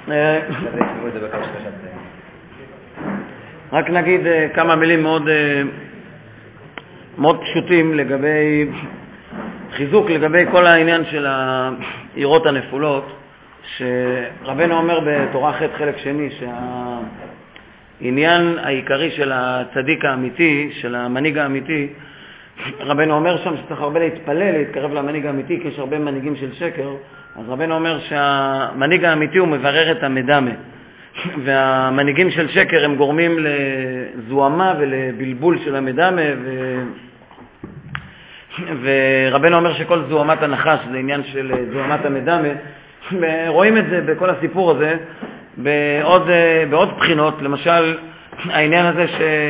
רק נגיד כמה מילים מאוד פשוטים לגבי חיזוק, לגבי כל העניין של העירות הנפולות, שרבנו אומר בתורה ח' חלק שני, שהעניין העיקרי של הצדיק האמיתי, של המנהיג האמיתי, רבנו אומר שם שצריך הרבה להתפלל, להתקרב למנהיג האמיתי, כי יש הרבה מנהיגים של שקר. אז רבנו אומר שהמנהיג האמיתי הוא מברר את המדמה, והמנהיגים של שקר הם גורמים לזוהמה ולבלבול של המדמה, ורבנו אומר שכל זוהמת הנחש זה עניין של זוהמת המדמה, ורואים את זה בכל הסיפור הזה בעוד בחינות. למשל העניין הזה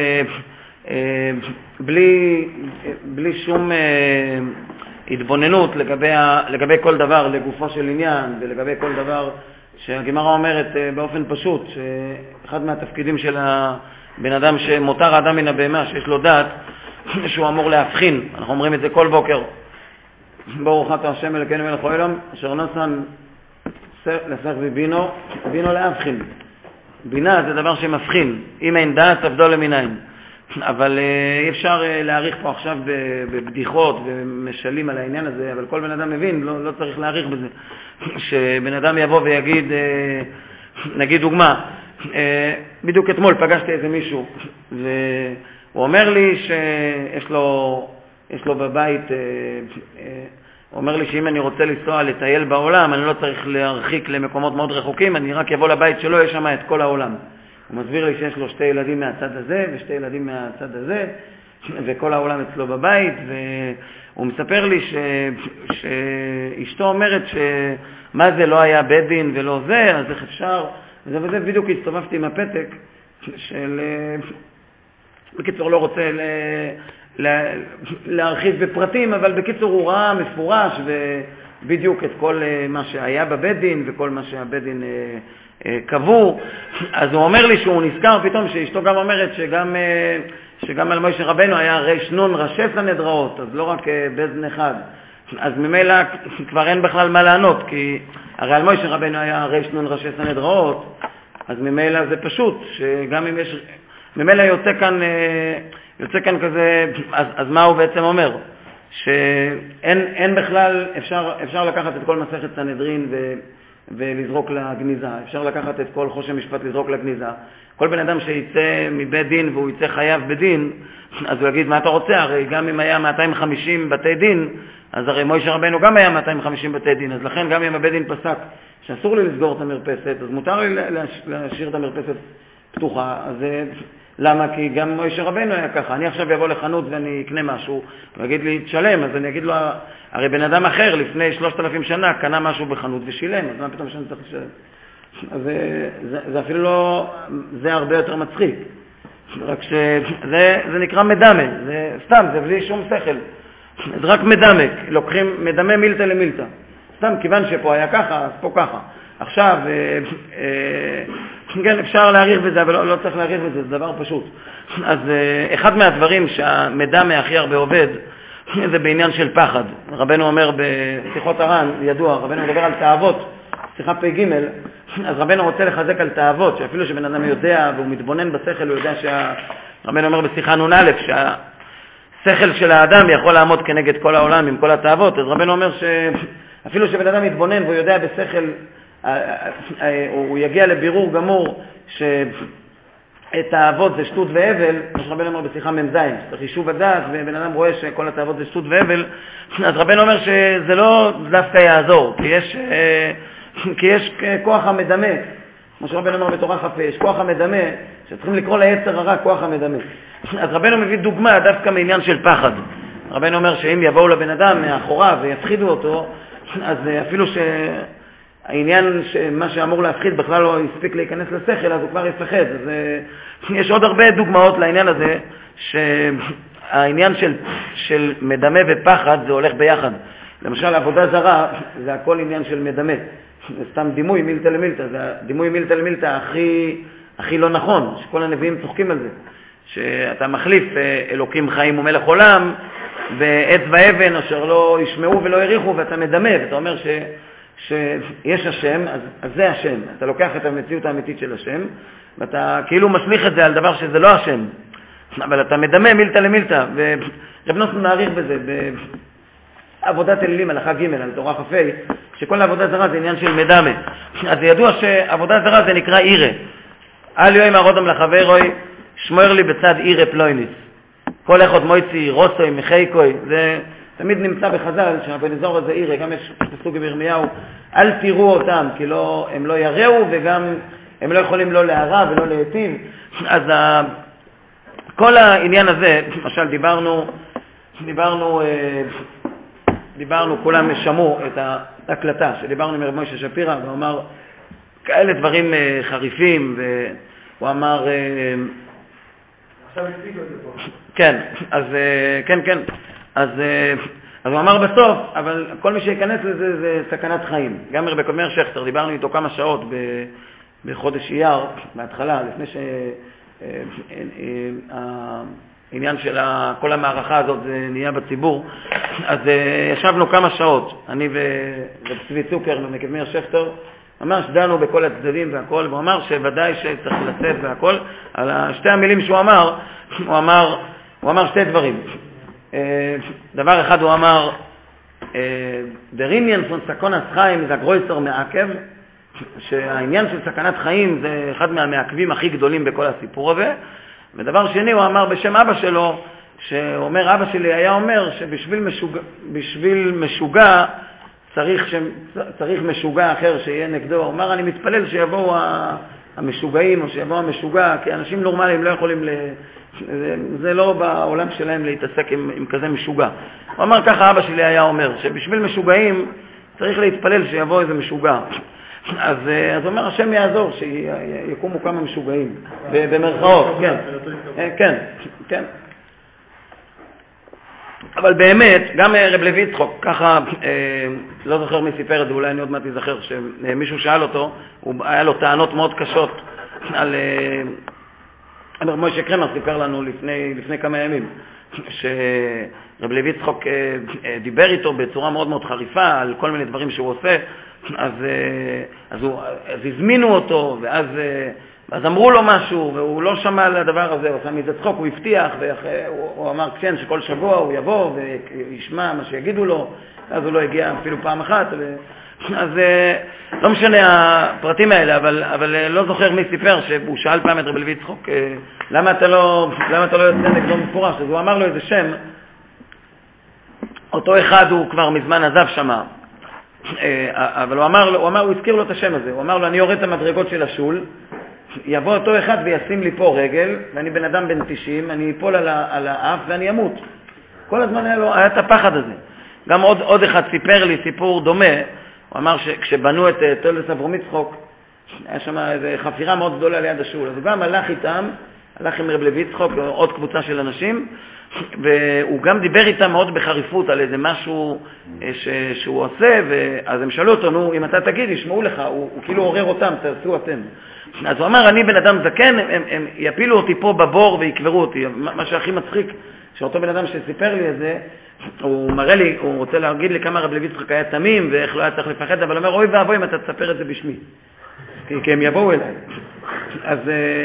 בלי שום התבוננות לגבי כל דבר לגופו של עניין, ולגבי כל דבר שהגמרא אומרת באופן פשוט, שאחד מהתפקידים של הבן אדם שמותר האדם מן הבהמה, שיש לו דעת, שהוא אמור להבחין. אנחנו אומרים את זה כל בוקר, ברוך אתה השם אלוקינו מלך העולם אשר נתן לשכל ובינו להבחין. בינה זה דבר שמבחין, אם אין דעת עבדו למיניים. אבל אי אפשר להעריך פה עכשיו בבדיחות ומשלים על העניין הזה, אבל כל בן אדם מבין, לא צריך להעריך בזה. שבן אדם יבוא ויגיד, נגיד דוגמה, בדיוק אתמול פגשתי איזה מישהו, והוא אומר לי שיש לו בבית, הוא אומר לי שאם אני רוצה לנסוע לטייל בעולם, אני לא צריך להרחיק למקומות מאוד רחוקים, אני רק יבוא לבית שלו, יש שם את כל העולם. הוא מסביר לי שיש לו 2 ילדים מהצד הזה ו2 ילדים מהצד הזה, וכל העולם אצלו בבית, והוא מספר לי שאשתו אומרת שמה זה לא היה בית דין ולא זה, אז איך אפשר, וזה בדיוק הסתובבתי עם הפתק של, בקיצור לא רוצה להרחיב בפרטים, אבל בקיצור הוא ראה מפורש ובדיוק את כל מה שהיה בבית דין וכל מה שהבית דין קבעו. אז הוא אומר לי שהוא נזכר פתאום שאשתו גם אומרת שגם על מוישה רבנו היה ריש נון ראשי סנהדראות, אז לא רק בזן אחד. אז ממילא כבר אין בכלל מה לענות, כי הרי על מוישה רבנו היה ריש נון ראשי סנהדראות, אז ממילא זה פשוט, שגם אם יש, ממילא יוצא כאן כזה, אז מה הוא בעצם אומר? שאין בכלל, אפשר לקחת את כל מסכת סנהדרין ולזרוק לגניזה, אפשר לקחת את כל חושן משפט לזרוק לגניזה. כל בן אדם שיצא מבית דין והוא יצא חייב בדין, אז הוא יגיד מה אתה רוצה, הרי גם אם היה 250 בתי דין, אז הרי מוישה רבנו גם היה 250 בתי דין, אז לכן גם אם הבית דין פסק שאסור לי לסגור את המרפסת, אז מותר לי להשאיר את המרפסת פתוחה. אז למה? כי גם מוישה רבנו היה ככה. אני עכשיו יבוא לחנות ואני אקנה משהו, הוא יגיד לי תשלם, אז אני אגיד לו, הרי בן אדם אחר לפני 3,000 שנה קנה משהו בחנות ושילם, אז מה פתאום שאני צריך לשלם? אז זה אפילו לא, זה הרבה יותר מצחיק. רק שזה נקרא מדמה, זה סתם, זה בלי שום שכל. זה רק מדמה, לוקחים מדמה מילתא למילתא. סתם, כיוון שפה היה ככה, אז פה ככה. עכשיו, כן, אפשר להעריך בזה, אבל לא צריך להעריך בזה, זה דבר פשוט. אז אחד מהדברים שהמדמה הכי הרבה עובד, זה בעניין של פחד. רבנו אומר בשיחות הר"ן, ידוע, רבנו מדבר על תאוות, שיחה פ"ג, אז רבנו רוצה לחזק על תאוות, שאפילו שבן אדם יודע והוא מתבונן בשכל, הוא יודע רבנו אומר בשיחה נ"א, שהשכל של האדם יכול לעמוד כנגד כל העולם עם כל התאוות, אז רבנו אומר שאפילו שבן אדם מתבונן והוא יודע בשכל, הוא יגיע לבירור גמור שאת האבות זה שטות והבל, כמו שרבנו אומר בשיחה מ"ז, צריך יישוב הדעת, ובן אדם רואה שכל התאוות זה שטות והבל, אז רבנו אומר שזה לא דווקא יעזור, כי יש כוח המדמה, כמו שרבנו אומר בתורה כ"ה, יש כוח המדמה, שצריכים לקרוא ליצר הרע כוח המדמה. אז רבנו מביא דוגמה דווקא מעניין של פחד. רבנו אומר שאם יבואו לבן אדם מאחוריו ויפחידו אותו, אז אפילו העניין שמה שאמור להפחיד בכלל לא יספיק להיכנס לשכל, אז הוא כבר יפחד. אז יש עוד הרבה דוגמאות לעניין הזה, שהעניין של מדמה ופחד זה הולך ביחד. למשל עבודה זרה זה הכל עניין של מדמה, זה סתם דימוי מילתא למילתא, זה הדימוי מילתא למילתא הכי לא נכון, שכל הנביאים צוחקים על זה, שאתה מחליף אלוקים חיים ומלך עולם ועץ ואבן אשר לא ישמעו ולא יריחו, ואתה מדמה, ואתה אומר שיש השם, אז זה השם. אתה לוקח את המציאות האמיתית של השם, ואתה כאילו משליך את זה על דבר שזה לא השם. אבל אתה מדמה מילתא למילתא, ורב נוסון מעריך בזה, בעבודת אלילים, הלכה ג' על תורה חפי, שכל העבודה זרה זה עניין של מדמה. אז ידוע שעבודה זרה זה נקרא עירה. אל יוי מרודם לחברוי, שמור לי בצד עירה פלויניס. כל אחד מויצי, רוסוי, מחייקוי, זה תמיד נמצא בחז"ל, שהבן אזור הזה עירה, גם יש פסוק בירמיהו, אל תראו אותם, כי הם לא יראו, וגם הם לא יכולים לא להרע ולא להיטיב. אז כל העניין הזה, למשל דיברנו, כולם שמעו את ההקלטה שדיברנו עם רב מוישה שפירא, והוא אמר כאלה דברים חריפים, והוא אמר עכשיו הקפידו את זה פה. כן, אז כן, אז הוא אמר בסוף, אבל כל מי שיכנס לזה זה סכנת חיים. גם רבי מאיר שכטר, דיברנו איתו כמה שעות בחודש אייר, בהתחלה, לפני העניין של כל המערכה הזאת נהיה בציבור, אז ישבנו כמה שעות, אני ורב צבי צוקר ומקד מאיר שכטר, ממש דנו בכל הצדדים והכל, והוא אמר שוודאי שצריך לצאת והכל. על שתי המילים שהוא אמר, הוא אמר שתי דברים. דבר אחד הוא אמר, דריניאן פון סכנת חיים זה הגרויסר מעכב, שהעניין של סכנת חיים זה אחד מהמעכבים הכי גדולים בכל הסיפור הזה. ודבר שני הוא אמר בשם אבא שלו, שאומר, אבא שלי היה אומר שבשביל משוגע צריך משוגע אחר שיהיה נגדו. הוא אמר, אני מתפלל שיבואו המשוגעים או שיבואו המשוגע, כי אנשים נורמליים לא יכולים, זה לא בעולם שלהם להתעסק עם כזה משוגע. הוא אמר, ככה אבא שלי היה אומר, שבשביל משוגעים צריך להתפלל שיבוא איזה משוגע. אז הוא אומר, השם יעזור שיקומו כמה משוגעים, במרכאות, כן. אבל באמת, גם רב לוי יצחק, ככה, לא זוכר מי סיפר את זה, אולי אני עוד מעט אזכר, שמישהו שאל אותו, היה לו טענות מאוד קשות על רב מוישה קרמר סיפר לנו לפני כמה ימים, שרב לוי יצחק דיבר איתו בצורה מאוד מאוד חריפה על כל מיני דברים שהוא עושה, אז הזמינו אותו, ואז אמרו לו משהו, והוא לא שמע על הדבר הזה, הוא עשה מזה צחוק, הוא הבטיח, והוא אמר כן, שכל שבוע הוא יבוא וישמע מה שיגידו לו, אז הוא לא הגיע אפילו פעם אחת, אז לא משנה הפרטים האלה, אבל לא זוכר מי סיפר, שהוא שאל פעם את רב לוי יצחק, למה אתה לא יוצא נגדו מפורש? אז הוא אמר לו איזה שם, אותו אחד הוא כבר מזמן עזב שמה, אבל הוא הזכיר לו את השם הזה, הוא אמר לו, אני יורד את המדרגות של השול, יבוא אותו אחד וישים לי פה רגל, ואני בן אדם בן 90, אני אפול על האף ואני אמות. כל הזמן היה את הפחד הזה. גם עוד אחד סיפר לי סיפור דומה, הוא אמר שכשבנו את תולדות אברהם יצחק, היה שם איזו חפירה מאוד גדולה ליד השול, אז הוא גם הלך עם רב לוי יצחק, עוד קבוצה של אנשים, והוא גם דיבר איתם מאוד בחריפות על איזה משהו שהוא עושה, אז הם שאלו אותו, נו, אם אתה תגיד, ישמעו לך, הוא כאילו עורר אותם, תעשו אתם. אז הוא אמר, אני בן אדם זקן, הם יפילו אותי פה בבור ויקברו אותי. מה שהכי מצחיק, שאותו בן אדם שסיפר לי את זה, הוא מראה לי, הוא רוצה להגיד לי כמה רב לוי יצחק היה תמים, ואיך לא היה צריך לפחד, אבל הוא אומר, אוי ואבוי אם אתה תספר את זה בשמי, כי הם יבואו אליי. אז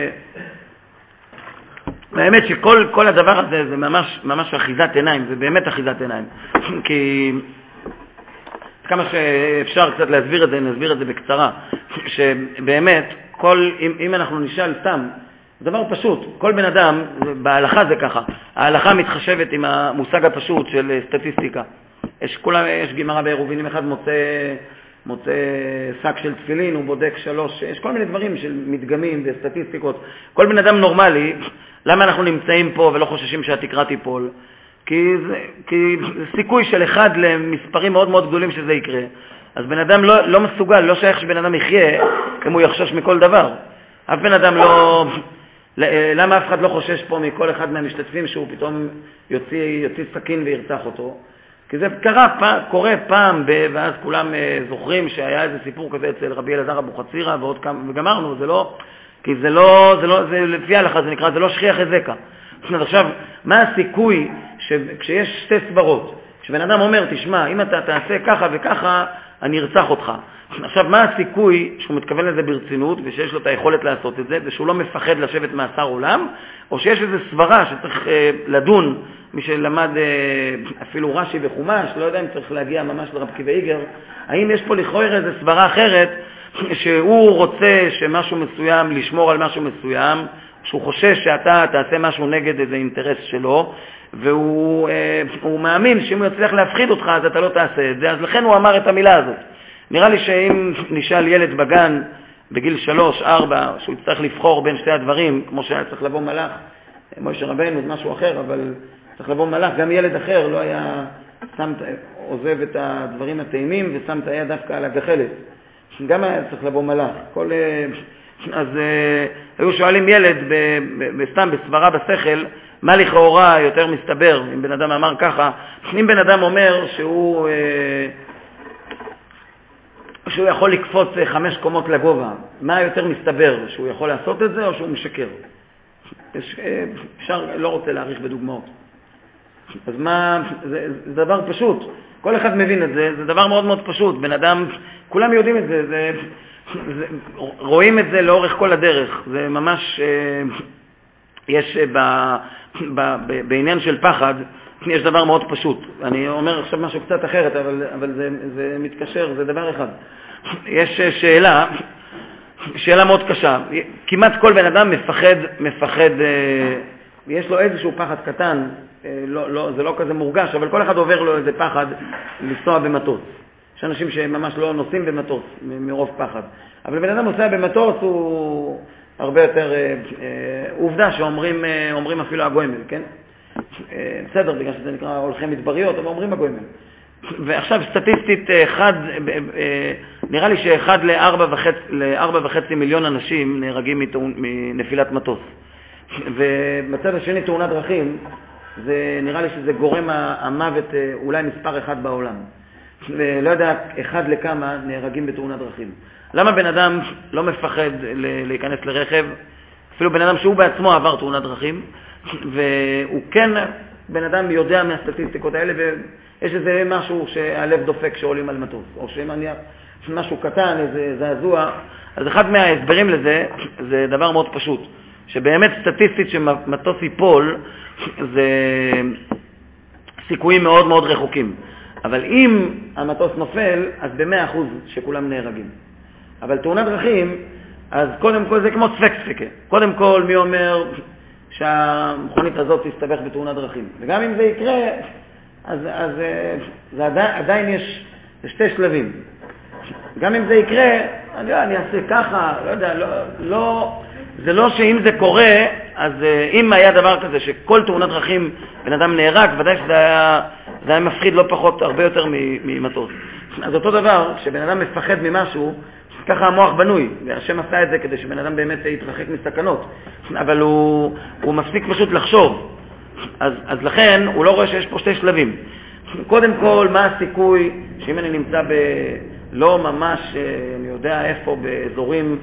האמת שכל הדבר הזה זה ממש אחיזת עיניים, זה באמת אחיזת עיניים. כי כמה שאפשר קצת להסביר את זה, נסביר את זה בקצרה, שבאמת, אם אנחנו נשאל סתם, דבר פשוט, כל בן אדם, בהלכה זה ככה, ההלכה מתחשבת עם המושג הפשוט של סטטיסטיקה. יש גמרא בעירובין, אחד מוצא שק של תפילין, הוא בודק 3, יש כל מיני דברים של מדגמים וסטטיסטיקות. כל בן אדם נורמלי, למה אנחנו נמצאים פה ולא חוששים שהתקרה תיפול? כי זה סיכוי של אחד למספרים מאוד מאוד גדולים שזה יקרה. אז בן אדם לא מסוגל, לא שייך שבן אדם יחיה אם הוא יחשוש מכל דבר. אף בן אדם לא... למה אף אחד לא חושש פה מכל אחד מהמשתתפים שהוא פתאום יוציא סכין וירצח אותו? כי זה קורה פעם, ואז כולם זוכרים שהיה איזה סיפור כזה אצל רבי אלעזר אבוחצירא וגמרנו, זה לא... כי זה לפי ההלכה זה נקרא, זה לא שכיח הזקה. אז עכשיו, מה הסיכוי כשיש שתי סברות? כשבן אדם אומר, תשמע, אם אתה תעשה ככה וככה, אני ארצח אותך. עכשיו, מה הסיכוי שהוא מתכוון לזה ברצינות, ושיש לו את היכולת לעשות את זה, ושהוא לא מפחד לשבת מאסר עולם, או שיש איזו סברה שצריך לדון, מי שלמד אפילו רש"י וחומש, לא יודע אם צריך להגיע ממש לרב עקיבא איגר, האם יש פה לכאורה איזו סברה אחרת, שהוא רוצה שמשהו מסוים, לשמור על משהו מסוים, שהוא חושש שאתה תעשה משהו נגד איזה אינטרס שלו, והוא מאמין שאם הוא יצליח להפחיד אותך, אז אתה לא תעשה את זה, אז לכן הוא אמר את המילה הזאת. נראה לי שאם נשאל ילד בגן בגיל 3-4, שהוא יצטרך לבחור בין שתי הדברים, כמו שהיה צריך לבוא מלאך, משה רבנו זה משהו אחר, אבל צריך לבוא מלאך, גם ילד אחר לא היה עוזב את הדברים הטעימים ושם את היד דווקא על הגחלת. גם היה צריך לבוא מלאך. אז היו שואלים ילד סתם בסברה בשכל, מה לכאורה יותר מסתבר, אם בן אדם אמר ככה, אם בן אדם אומר שהוא יכול לקפוץ 5 קומות לגובה, מה יותר מסתבר, שהוא יכול לעשות את זה או שהוא משקר? אפשר, לא רוצה להאריך בדוגמאות. אז מה, זה דבר פשוט, כל אחד מבין את זה, זה דבר מאוד מאוד פשוט, בן אדם, כולם יודעים את זה, רואים את זה לאורך כל הדרך, זה ממש, יש בעניין של פחד, יש דבר מאוד פשוט, אני אומר עכשיו משהו קצת אחרת, אבל זה מתקשר, זה דבר אחד. יש שאלה מאוד קשה, כמעט כל בן אדם מפחד, יש לו איזשהו פחד קטן, זה לא כזה מורגש, אבל כל אחד עובר לו איזה פחד לנסוע במטוס. יש אנשים שממש לא נוסעים במטוס מרוב פחד. אבל בן אדם נוסע במטוס הוא הרבה יותר, עובדה שאומרים אפילו הגוימל, כן? בסדר, בגלל שזה נקרא הולכי מדבריות, אבל אומרים הגוימל. ועכשיו סטטיסטית, נראה לי שאחד ל4.5 מיליון אנשים נהרגים מנפילת מטוס. ובצד השני תאונת דרכים, זה נראה לי שזה גורם המוות אולי מספר 1 בעולם. לא יודע, 1 לכמה נהרגים בתאונת דרכים. למה בן אדם לא מפחד להיכנס לרכב? אפילו בן אדם שהוא בעצמו עבר תאונת דרכים, והוא כן, בן אדם יודע מהסטטיסטיקות האלה, ויש איזה משהו שהלב דופק שעולים על מטוס, או משהו קטן, איזה זעזוע. אז אחד מההסברים לזה, זה דבר מאוד פשוט, שבאמת סטטיסטית שמטוס ייפול, זה סיכויים מאוד מאוד רחוקים. אבל אם המטוס נופל, אז ב100% שכולם נהרגים. אבל תאונת דרכים, אז קודם כל זה כמו צפק-צפקה. קודם כל מי אומר שהמכונית הזאת תסתבך בתאונת דרכים. וגם אם זה יקרה, אז זה עדיין יש 2 שלבים. גם אם זה יקרה, אני אעשה ככה, לא יודע, זה לא שאם זה קורה, אז אם היה דבר כזה שכל תאונת דרכים בן אדם נהרג, ודאי שזה היה מפחיד לא פחות, הרבה יותר ממטוס. אז אותו דבר, כשבן אדם מפחד ממשהו, ככה המוח בנוי, והשם עשה את זה כדי שבן אדם באמת יתרחק מסכנות, אבל הוא מפסיק פשוט לחשוב. אז לכן הוא לא רואה שיש פה 2 שלבים. קודם כל, מה הסיכוי שאם אני נמצא לא ממש, אני יודע איפה, באזורים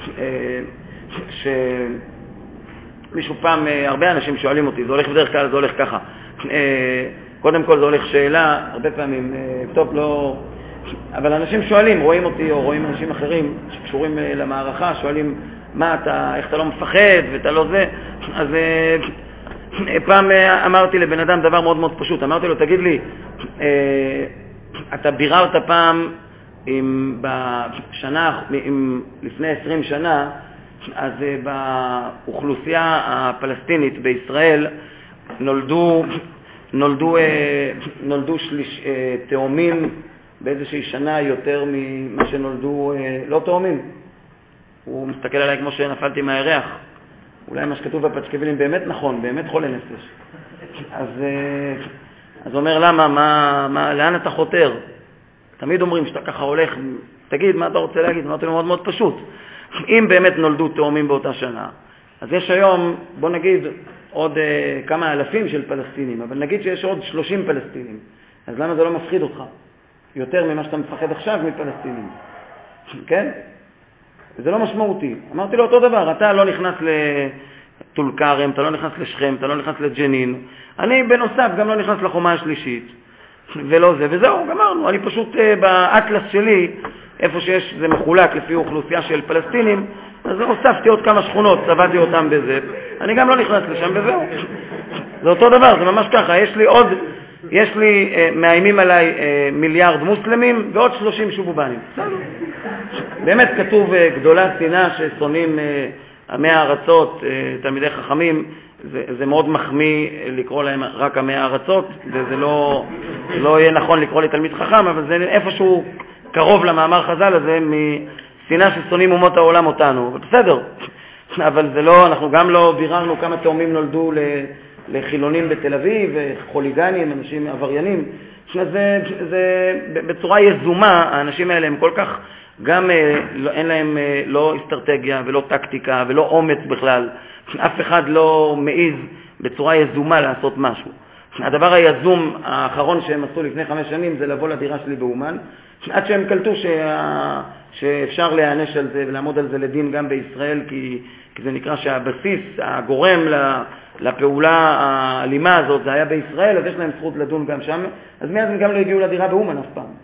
שמישהו פעם, הרבה אנשים שואלים אותי, זה הולך בדרך כלל, זה הולך ככה. קודם כל זה הולך שאלה, הרבה פעמים, טוב, לא... אבל אנשים שואלים, רואים אותי או רואים אנשים אחרים שקשורים למערכה, שואלים איך אתה לא מפחד ואתה לא זה. אז פעם אמרתי לבן אדם דבר מאוד מאוד פשוט, אמרתי לו, תגיד לי, אתה ביררת פעם אם לפני 20 שנה, אז באוכלוסייה הפלסטינית בישראל נולדו תאומים באיזושהי שנה יותר ממה שנולדו לא תאומים. הוא מסתכל עליי כמו שנפלתי מהירח. אולי מה שכתוב בפסקווילים באמת נכון, באמת חולה נפש. אז הוא אומר, למה, לאן אתה חותר? תמיד אומרים שאתה ככה הולך, תגיד מה אתה רוצה להגיד, אמרתי לו מאוד מאוד פשוט. אם באמת נולדו תאומים באותה שנה, אז יש היום, בוא נגיד, עוד כמה אלפים של פלסטינים, אבל נגיד שיש עוד 30 פלסטינים, אז למה זה לא מפחיד אותך? יותר ממה שאתה מפחד עכשיו מפלסטינים. כן? וזה לא משמעותי. אמרתי לו אותו דבר, אתה לא נכנס לטול כרם, אתה לא נכנס לשכם, אתה לא נכנס לג'נין. אני בנוסף גם לא נכנס לחומה השלישית. ולא זה, וזהו, גמרנו. אני פשוט באטלס שלי, איפה שיש, זה מחולק לפי אוכלוסייה של פלסטינים, אז הוספתי עוד כמה שכונות, צבעתי אותם בזה, אני גם לא נכנס לשם, וזהו. זה אותו דבר, זה ממש ככה, יש לי מאיימים עליי מיליארד מוסלמים ועוד 30 שובובנים. באמת כתוב גדולה שנאה ששונאים עמי הארצות, תלמידי חכמים, זה מאוד מחמיא לקרוא להם רק עמי הארצות, וזה לא יהיה נכון לקרוא לתלמיד חכם, אבל זה איפשהו קרוב למאמר חז"ל הזה משנאה ששונאים אומות העולם אותנו. בסדר, אבל זה לא, אנחנו גם לא ביררנו כמה תאומים נולדו לחילונים בתל אביב, חוליגנים, אנשים עבריינים. זה בצורה יזומה, האנשים האלה הם כל כך, גם אין להם לא אסטרטגיה ולא טקטיקה ולא אומץ בכלל. אף אחד לא מעיז בצורה יזומה לעשות משהו. הדבר היזום האחרון שהם עשו לפני 5 שנים זה לבוא לדירה שלי באומן, עד שהם קלטו שאפשר להיענש על זה ולעמוד על זה לדין גם בישראל, כי זה נקרא שהבסיס, הגורם לפעולה האלימה הזאת, זה היה בישראל, אז יש להם זכות לדון גם שם, אז מאז הם גם לא הגיעו לדירה באומן אף פעם.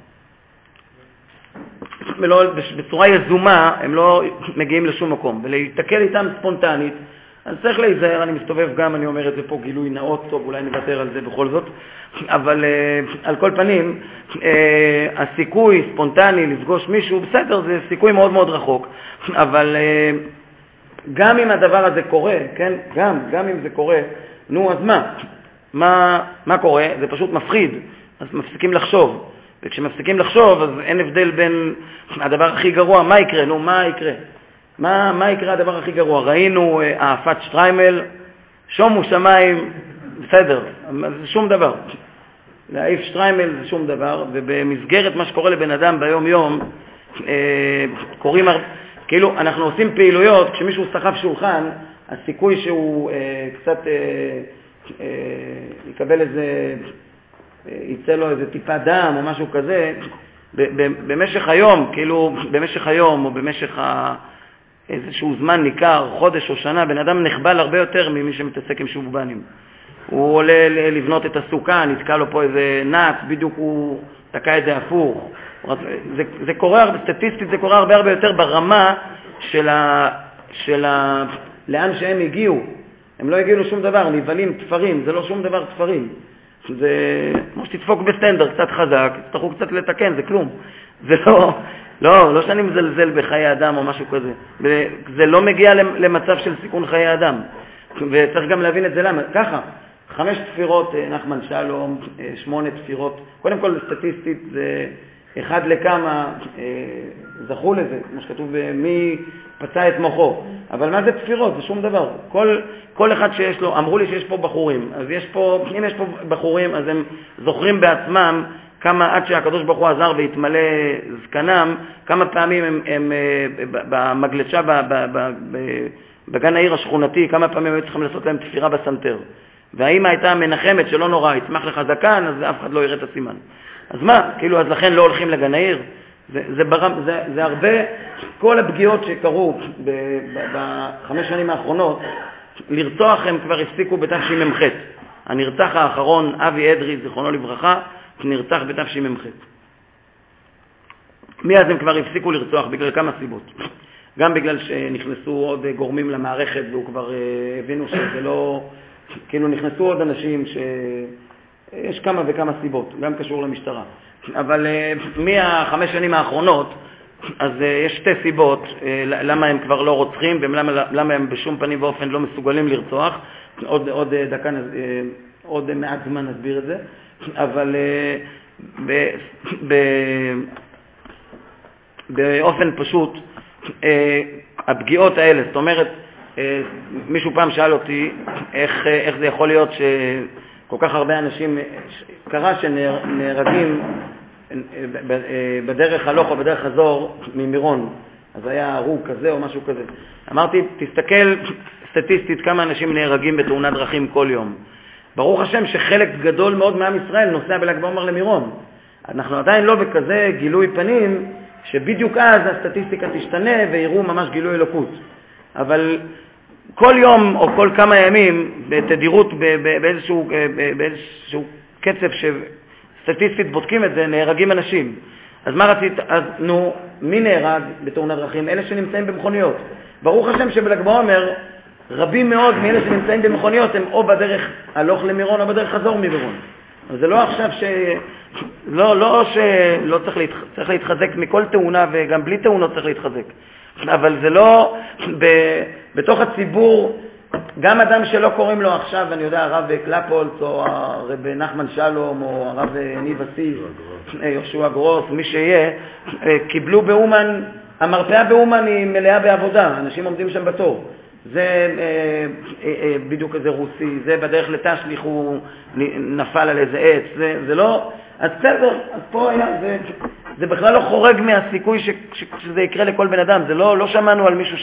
בצורה יזומה הם לא מגיעים לשום מקום, ולהתקל איתם ספונטנית, אז צריך להיזהר, אני מסתובב גם, אני אומר את זה פה גילוי נאות, טוב, אולי נוותר על זה בכל זאת, אבל על כל פנים, הסיכוי ספונטני לפגוש מישהו, בסדר, זה סיכוי מאוד מאוד רחוק, אבל גם אם הדבר הזה קורה, כן, גם אם זה קורה, נו, אז מה קורה? זה פשוט מפחיד, אז מפסיקים לחשוב, וכשמפסיקים לחשוב, אז אין הבדל בין הדבר הכי גרוע, מה יקרה? נו, מה יקרה? מה יקרה הדבר הכי גרוע? ראינו העפת שטריימל, שומו שמיים, בסדר, זה שום דבר. להעיף שטריימל זה שום דבר, ובמסגרת מה שקורה לבן אדם ביום יום, קוראים כאילו אנחנו עושים פעילויות, כשמישהו סחב שולחן, הסיכוי שהוא קצת יקבל איזה, יצא לו איזה טיפה דם או משהו כזה, במשך היום, כאילו במשך היום או במשך איזשהו זמן ניכר, חודש או שנה, בן אדם נחבל הרבה יותר ממי שמתעסק עם שובבנים. הוא עולה לבנות את הסוכה, נתקע לו פה איזה נץ, בדיוק הוא תקע את זה הפוך. זה קורה, סטטיסטית זה קורה הרבה יותר ברמה של לאן שהם הגיעו. הם לא הגיעו לשום דבר, נבלים, תפרים, זה לא שום דבר תפרים. זה כמו שתדפוק בסטנדר קצת חזק, תצטרכו קצת לתקן, זה כלום. זה לא שאני מזלזל בחיי אדם או משהו כזה. זה לא מגיע למצב של סיכון חיי אדם. וצריך גם להבין את זה למה. ככה, 5 תפירות נחמן שלום, 8 תפירות. קודם כל סטטיסטית זה 1 לכמה זכו לזה, כמו שכתוב מי פצע את מוחו. אבל מה זה תפירות? זה שום דבר. כל אחד שיש לו, אמרו לי שיש פה בחורים. אז אם יש פה בחורים, אז הם זוכרים בעצמם כמה עד שהקדוש ברוך הוא עזר והתמלא זקנם, כמה פעמים הם במגלשה בגן העיר השכונתי, כמה פעמים היו צריכים לעשות להם תפירה בסנטר. והאמא הייתה מנחמת שלא נורא, יצמח לך זקן, אז אף אחד לא יראה את הסימן. אז מה? כאילו, אז לכן לא הולכים לגן העיר? זה הרבה, כל הפגיעות שקרו ב5 שנים האחרונות, לרצוח הם כבר הפסיקו בתשמ"ח. הנרצח האחרון, אבי אדרי, זיכרונו לברכה, נרצח בתשמ"ח. מאז הם כבר הפסיקו לרצוח בגלל כמה סיבות. גם בגלל שנכנסו עוד גורמים למערכת, והוא כבר הבינו שזה לא, כאילו נכנסו עוד אנשים יש כמה וכמה סיבות, גם קשור למשטרה. אבל מה5 שנים האחרונות, אז יש 2 סיבות למה הם כבר לא רוצחים, ולמה הם בשום פנים ואופן לא מסוגלים לרצוח. עוד דקה, עוד מעט זמן נסביר את זה. אבל באופן פשוט, הפגיעות האלה, זאת אומרת, מישהו פעם שאל אותי איך זה יכול להיות שכל כך הרבה אנשים, קרה שנהרגים בדרך הלוך או בדרך חזור ממירון, אז היה הרוג כזה או משהו כזה. אמרתי, תסתכל סטטיסטית כמה אנשים נהרגים בתאונת דרכים כל יום. ברוך השם שחלק גדול מאוד מעם ישראל נוסע בל"ג בעומר למירון. אנחנו עדיין לא בכזה גילוי פנים, שבדיוק אז הסטטיסטיקה תשתנה ויראו ממש גילוי אלוקות. אבל כל יום או כל כמה ימים, בתדירות באיזשהו קצב סטטיסטית בודקים את זה, נהרגים אנשים. אז מה רצית? אז מי נהרג בתאונת דרכים? אלה שנמצאים במכוניות. ברוך השם שבל"ג בעומר, רבים מאוד מאלה שנמצאים במכוניות הם או בדרך הלוך למירון או בדרך חזור ממירון. אז זה לא עכשיו שלא צריך להתחזק מכל תאונה, וגם בלי תאונות צריך להתחזק. אבל זה לא, בתוך הציבור, גם אדם שלא קוראים לו עכשיו, אני יודע, הרב קלפולץ או הרב נחמן שלום או הרב ניב אסיס, יהושע גרוס, מי שיהיה, קיבלו באומן, המרפאה באומן היא מלאה בעבודה, אנשים עומדים שם בתור. זה בדיוק איזה רוסי, זה בדרך לתשליך הוא נפל על איזה עץ, זה לא, אז בסדר, אז פה זה בכלל לא חורג מהסיכוי שזה יקרה לכל בן אדם, זה לא שמענו על מישהו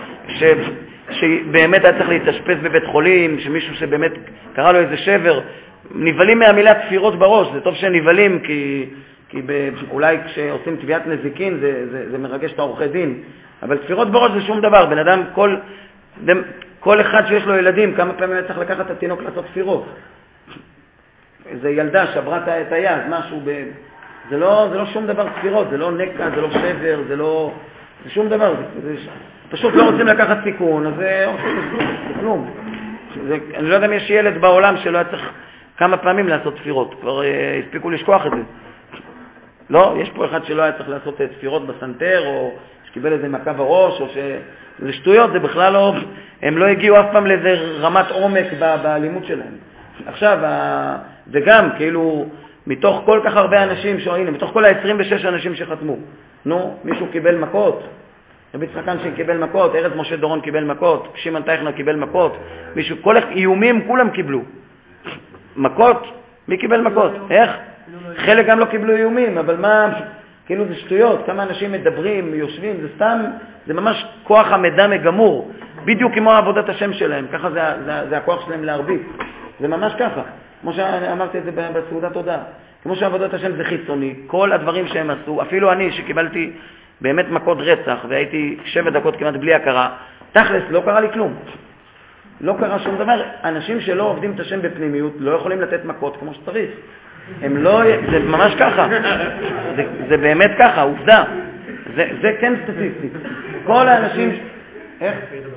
שבאמת היה צריך להתאשפז בבית חולים, שמישהו שבאמת קרא לו איזה שבר, נבלים מהמילה תפירות בראש, זה טוב שנבלים כי אולי כשעושים תביעת נזיקין זה מרגש את העורכי דין, אבל תפירות בראש זה שום דבר, בן אדם כל אחד שיש לו ילדים, כמה פעמים צריך לקחת את התינוק לעשות תפירות. איזו ילדה שברה את היד, משהו, זה לא שום דבר תפירות, זה לא נקע, זה לא שבר, זה שום דבר, פשוט לא רוצים לקחת סיכון, אז זה כלום. אני לא יודע אם יש ילד בעולם שלא היה צריך כמה פעמים לעשות תפירות, כבר הספיקו לשכוח את זה. לא, יש פה אחד שלא היה צריך לעשות תפירות בסנטר, או שקיבל איזה מכה בראש, או זה שטויות, זה בכלל לא, הם לא הגיעו אף פעם לאיזה רמת עומק באלימות שלהם. עכשיו, זה גם כאילו, מתוך כל כך הרבה אנשים, הנה, מתוך כל ה-26 אנשים שחתמו, מישהו קיבל מכות, רבי יצחק הנשין קיבל מכות, ארז משה דורון קיבל מכות, שמעון טייכנר קיבל מכות, מישהו, כל איומים כולם קיבלו. מכות? מי קיבל מכות? איך? חלק גם לא קיבלו איומים, אבל מה, כאילו זה שטויות, כמה אנשים מדברים, יושבים, זה סתם, זה ממש כוח המידע מגמור, בדיוק כמו עבודת השם שלהם, ככה זה הכוח שלהם להרביץ, זה ממש ככה, כמו שאמרתי את זה בסעודת תודה, כמו שעבודת השם זה חיצוני, כל הדברים שהם עשו, אפילו אני שקיבלתי באמת מכות רצח, והייתי 7 דקות כמעט בלי הכרה, תכלס לא קרה לי כלום, לא קרה שום דבר, אנשים שלא עובדים את השם בפנימיות לא יכולים לתת מכות כמו שצריך, הם לא, זה ממש ככה, זה באמת ככה, עובדה, זה כן סטטיסטי, כל האנשים, איך?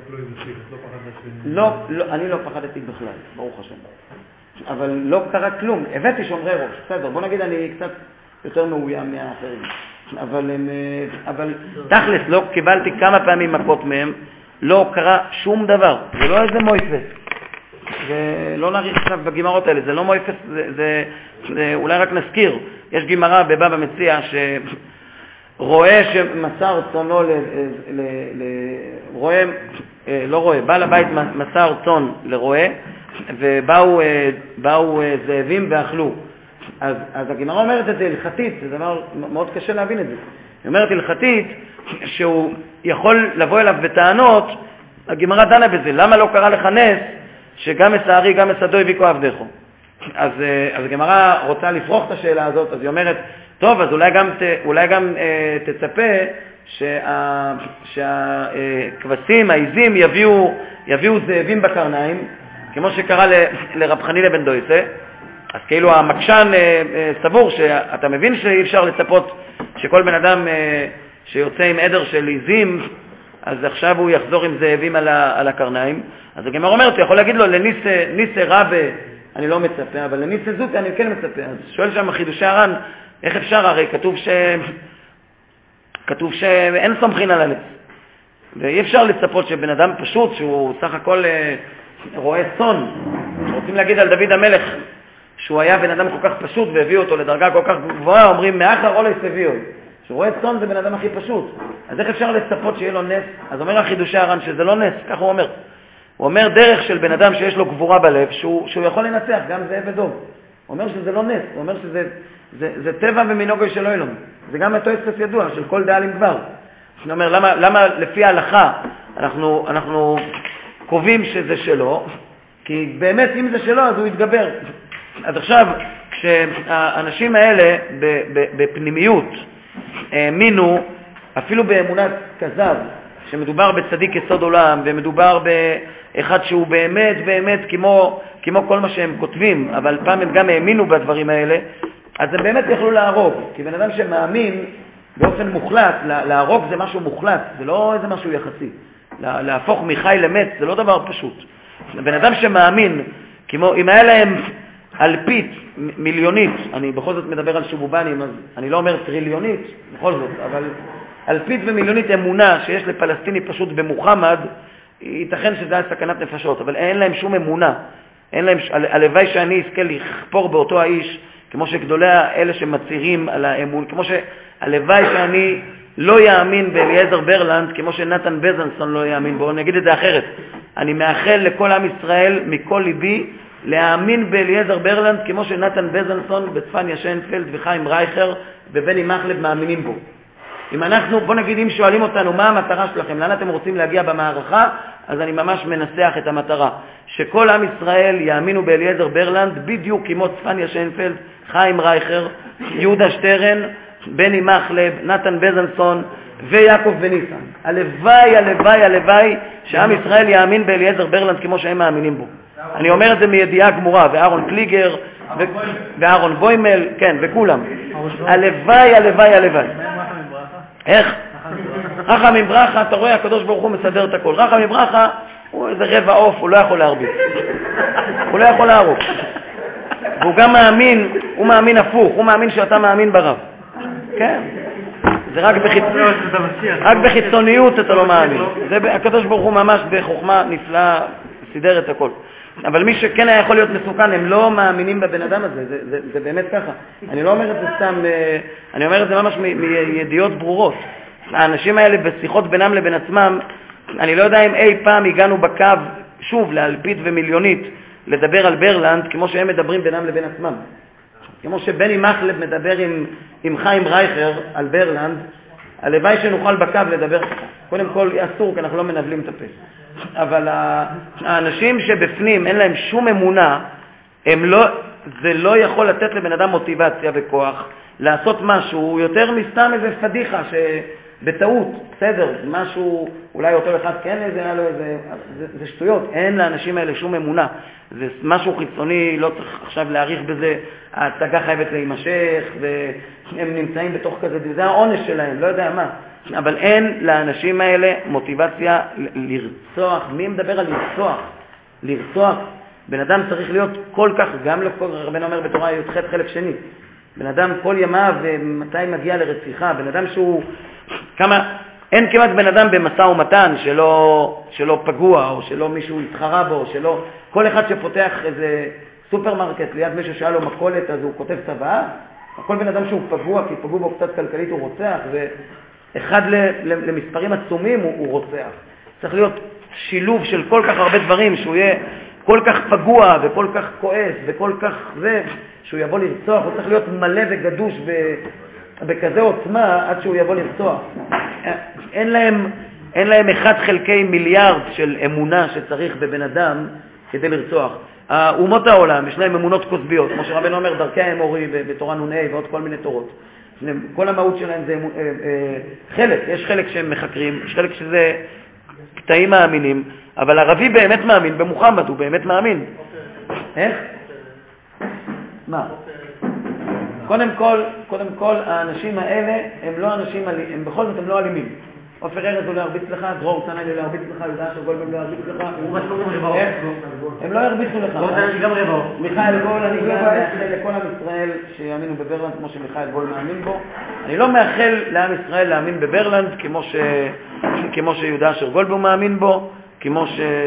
לא, אני לא פחדתי בכלל, ברוך השם, אבל לא קרה כלום, הבאתי שומרי ראש, בסדר, בוא נגיד אני קצת יותר מאוים מהאחרים, אבל תכלס לא קיבלתי כמה פעמים מכות מהם, לא קרה שום דבר, זה לא איזה מויפס, ולא נאריך עכשיו בגמרות האלה, זה לא מויפס, זה אולי רק נזכיר, יש גמרא בבבא מציעא שרועה שמסר צונו בעל הבית מסר צאן לרועה, ובאו זאבים ואכלו. אז הגמרא אומרת את זה הלכתית, זה דבר מאוד קשה להבין את זה. היא אומרת הלכתית שהוא יכול לבוא אליו בטענות, הגמרא דנה בזה, למה לא קרה לך נס שגם מסערי גם מסעדו הביקו עבדךו? אז הגמרא רוצה לפרוח את השאלה הזאת, אז היא אומרת, טוב, אז אולי גם תצפה שהכבשים, העיזים יביאו זאבים בקרניים, כמו שקרה לרב חנינא בן דויסה, אז כאילו המקשן סבור שאתה מבין שאי אפשר לצפות שכל בן אדם שיוצא עם עדר של עיזים, אז עכשיו הוא יחזור עם זאבים על הקרניים. אז הגמרא אומרת, הוא יכול להגיד לו, לניסה רבה אני לא מצפה, אבל לניסה זוטה אני כן מצפה. אז שואל שם חידושי הר"ן, איך אפשר? הרי כתוב שאין סומכין על הנס. ואי אפשר לצפות שבן אדם פשוט, שהוא סך הכל רואה צאן, רוצים להגיד על דוד המלך, שהוא היה בן אדם כל כך פשוט והביאו אותו לדרגה כל כך גבוהה, אומרים מאחר אולי סביון. שרואה צאן זה בן אדם הכי פשוט. אז איך אפשר לצפות שיהיה לו נס? אז אומר החידושי הר"ן שזה לא נס, כך הוא אומר. הוא אומר דרך של בן אדם שיש לו גבורה בלב, שהוא יכול לנצח גם זאב ודוב. הוא אומר שזה לא נס, הוא אומר שזה טבע ומנהגו של אלוהים. זה גם התוספות ידוע של כל דאלים גבר. הוא אומר למה לפי ההלכה אנחנו קובעים שזה שלו, כי באמת אם זה שלו אז הוא יתגבר. אז עכשיו כשהאנשים האלה בפנימיות האמינו, אפילו באמונת כזב, שמדובר בצדיק יסוד עולם, ומדובר באחד שהוא באמת כמו כל מה שהם כותבים, אבל פעם הם גם האמינו בדברים האלה, אז הם באמת יכלו להרוג, כי בן אדם שמאמין באופן מוחלט, להרוג זה משהו מוחלט, זה לא איזה משהו יחסי. להפוך מחי למת זה לא דבר פשוט. בן אדם שמאמין, כמו אם היה להם אלפית, מיליונית, אני בכל זאת מדבר על שובובנים, אז אני לא אומר טריליונית, בכל זאת, אבל אלפית ומיליונית אמונה שיש לפלסטיני פשוט במוחמד, ייתכן שזה היה סכנת נפשות, אבל אין להם שום אמונה. אין להם, הלוואי שאני אזכה לכפור באותו האיש, כמו שגדולי אלה שמצהירים על האמון, כמו שהלוואי שאני לא יאמין באליעזר ברלנד, כמו שנתן בזנסון לא יאמין בו. נגיד את זה אחרת. אני מאחל לכל עם ישראל מכל ליבי להאמין באליעזר ברלנד, כמו שנתן בזנסון, בצפניה שיינפלד וחיים רייכר ובני מחלב מאמינים בו. אם אנחנו, בוא נגיד, אם שואלים אותנו מה המטרה שלכם, לאן אתם רוצים להגיע במערכה, אז אני ממש מנסח את המטרה. שכל עם ישראל יאמינו באליעזר ברלנד, בדיוק כמו צפניה שיינפלד, חיים רייכר, יהודה שטרן, בני מחלב, נתן בזנסון ויעקב וניסן. הלוואי, הלוואי, הלוואי שעם ישראל יאמין באליעזר ברלנד כמו שהם מאמינים בו. אני אומר את זה מידיעה גמורה, ואהרון קליגר, ואהרון בוימל, כן, וכולם. הלוואי, הלוואי, הלוואי. איך? רחמים ברכה, אתה רואה, הקדוש ברוך הוא מסדר את הכל. רחמים ברכה הוא איזה רבע עוף, הוא לא יכול להרביץ. הוא לא יכול להרוג. והוא גם מאמין, הוא מאמין הפוך, הוא מאמין שאתה מאמין ברב. כן. זה רק בחיצוניות אתה לא מאמין. הקדוש ברוך הוא ממש בחוכמה נפלאה סידר את הכל. אבל מי שכן היה יכול להיות מסוכן, הם לא מאמינים בבן אדם הזה, זה באמת ככה. אני לא אומר את זה סתם, אני אומר את זה ממש מידיעות ברורות. האנשים האלה בשיחות בינם לבין עצמם, אני לא יודע אם אי פעם הגענו בקו, שוב, לאלפית ומיליונית, לדבר על ברלנד, כמו שהם מדברים בינם לבין עצמם. כמו שבני מחלב מדבר עם חיים רייכר על ברלנד, הלוואי שנוכל בקו לדבר, קודם כל אסור, כי אנחנו לא מנבלים את הפה. אבל האנשים שבפנים אין להם שום אמונה, זה לא יכול לתת לבן אדם מוטיבציה וכוח לעשות משהו יותר מסתם איזה פדיחה שבטעות, בסדר, משהו, אולי אותו אחד כן היה לו איזה, זה שטויות, אין לאנשים האלה שום אמונה, זה משהו חיצוני, לא צריך עכשיו להעריך בזה, ההצגה חייבת להימשך והם נמצאים בתוך כזה, זה העונש שלהם, לא יודע מה. אבל אין לאנשים האלה מוטיבציה לרצוח. מי מדבר על לרצוח? לרצוח. בן אדם צריך להיות כל כך, גם רבנו אומר בתורה י"ח חלק שני, בן אדם כל ימיו ומתי מגיע לרציחה, בן אדם שהוא אין כמעט בן אדם במשא ומתן שלא פגוע או שלא מישהו התחרה בו, שלא, כל אחד שפותח איזה סופרמרקט ליד מישהו שהיה לו מכולת אז הוא כותב צבא, כל בן אדם שהוא פגוע כי פגעו בו קצת כלכלית הוא רוצח, אחד למספרים עצומים הוא רוצח. צריך להיות שילוב של כל כך הרבה דברים, שהוא יהיה כל כך פגוע וכל כך כועס וכל כך זה, שהוא יבוא לרצוח, הוא צריך להיות מלא וגדוש בכזה עוצמה עד שהוא יבוא לרצוח. אין להם 1/1,000,000,000 של אמונה שצריך בבן אדם כדי לרצוח. אומות העולם, יש להם אמונות כוזביות, כמו שרבנו אומר, דרכי האמורי בתורה נ"ה ועוד כל מיני תורות. כל המהות שלהם זה חלק, יש חלק שהם מחקרים, יש חלק שזה קטעים מאמינים, אבל ערבי באמת מאמין במוחמד, הוא באמת מאמין. איך? מה? קודם כל, האנשים האלה הם לא אנשים, הם בכל זאת הם לא אלימים. עופר ארז הוא לא ירביץ לך, דרור צנאי לא ירביץ לך, יהודה שגולדברג לא ירביץ לך. הם לא ירביצו לך. מיכאל גול, אני גם מאחל לכל עם ישראל שיאמינו בברלנד כמו שמיכאל גול מאמין בו. אני לא מאחל לעם ישראל להאמין בברלנד כמו שיהודה שגולדברג מאמין בו, כמו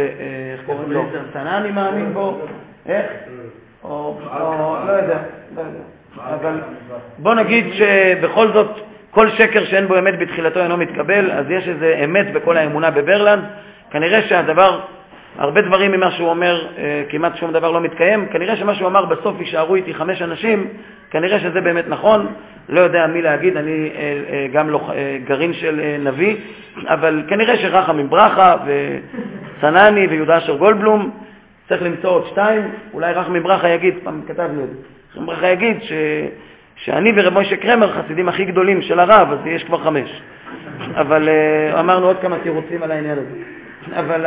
צנאי מאמין בו. איך? או לא יודע. אבל בוא נגיד שבכל זאת כל שקר שאין בו אמת בתחילתו אינו מתקבל, אז יש איזה אמת בכל האמונה בברלנד. כנראה שהדבר, הרבה דברים ממה שהוא אומר, כמעט שום דבר לא מתקיים. כנראה שמה שהוא אמר בסוף יישארו איתי 5 אנשים, כנראה שזה באמת נכון. לא יודע מי להגיד, אני גם לא גרעין של נביא, אבל כנראה שרחמים ברכה וצנני ויהודה אשר גולדבלום, צריך למצוא עוד 2, אולי רחמים ברכה יגיד, פעם כתבנו את זה, רחמים ברכה יגיד שאני ורב מוישה קרמר חסידים הכי גדולים של הרב, אז יש כבר 5. אבל אמרנו עוד כמה תירוצים על העניין הזה. אבל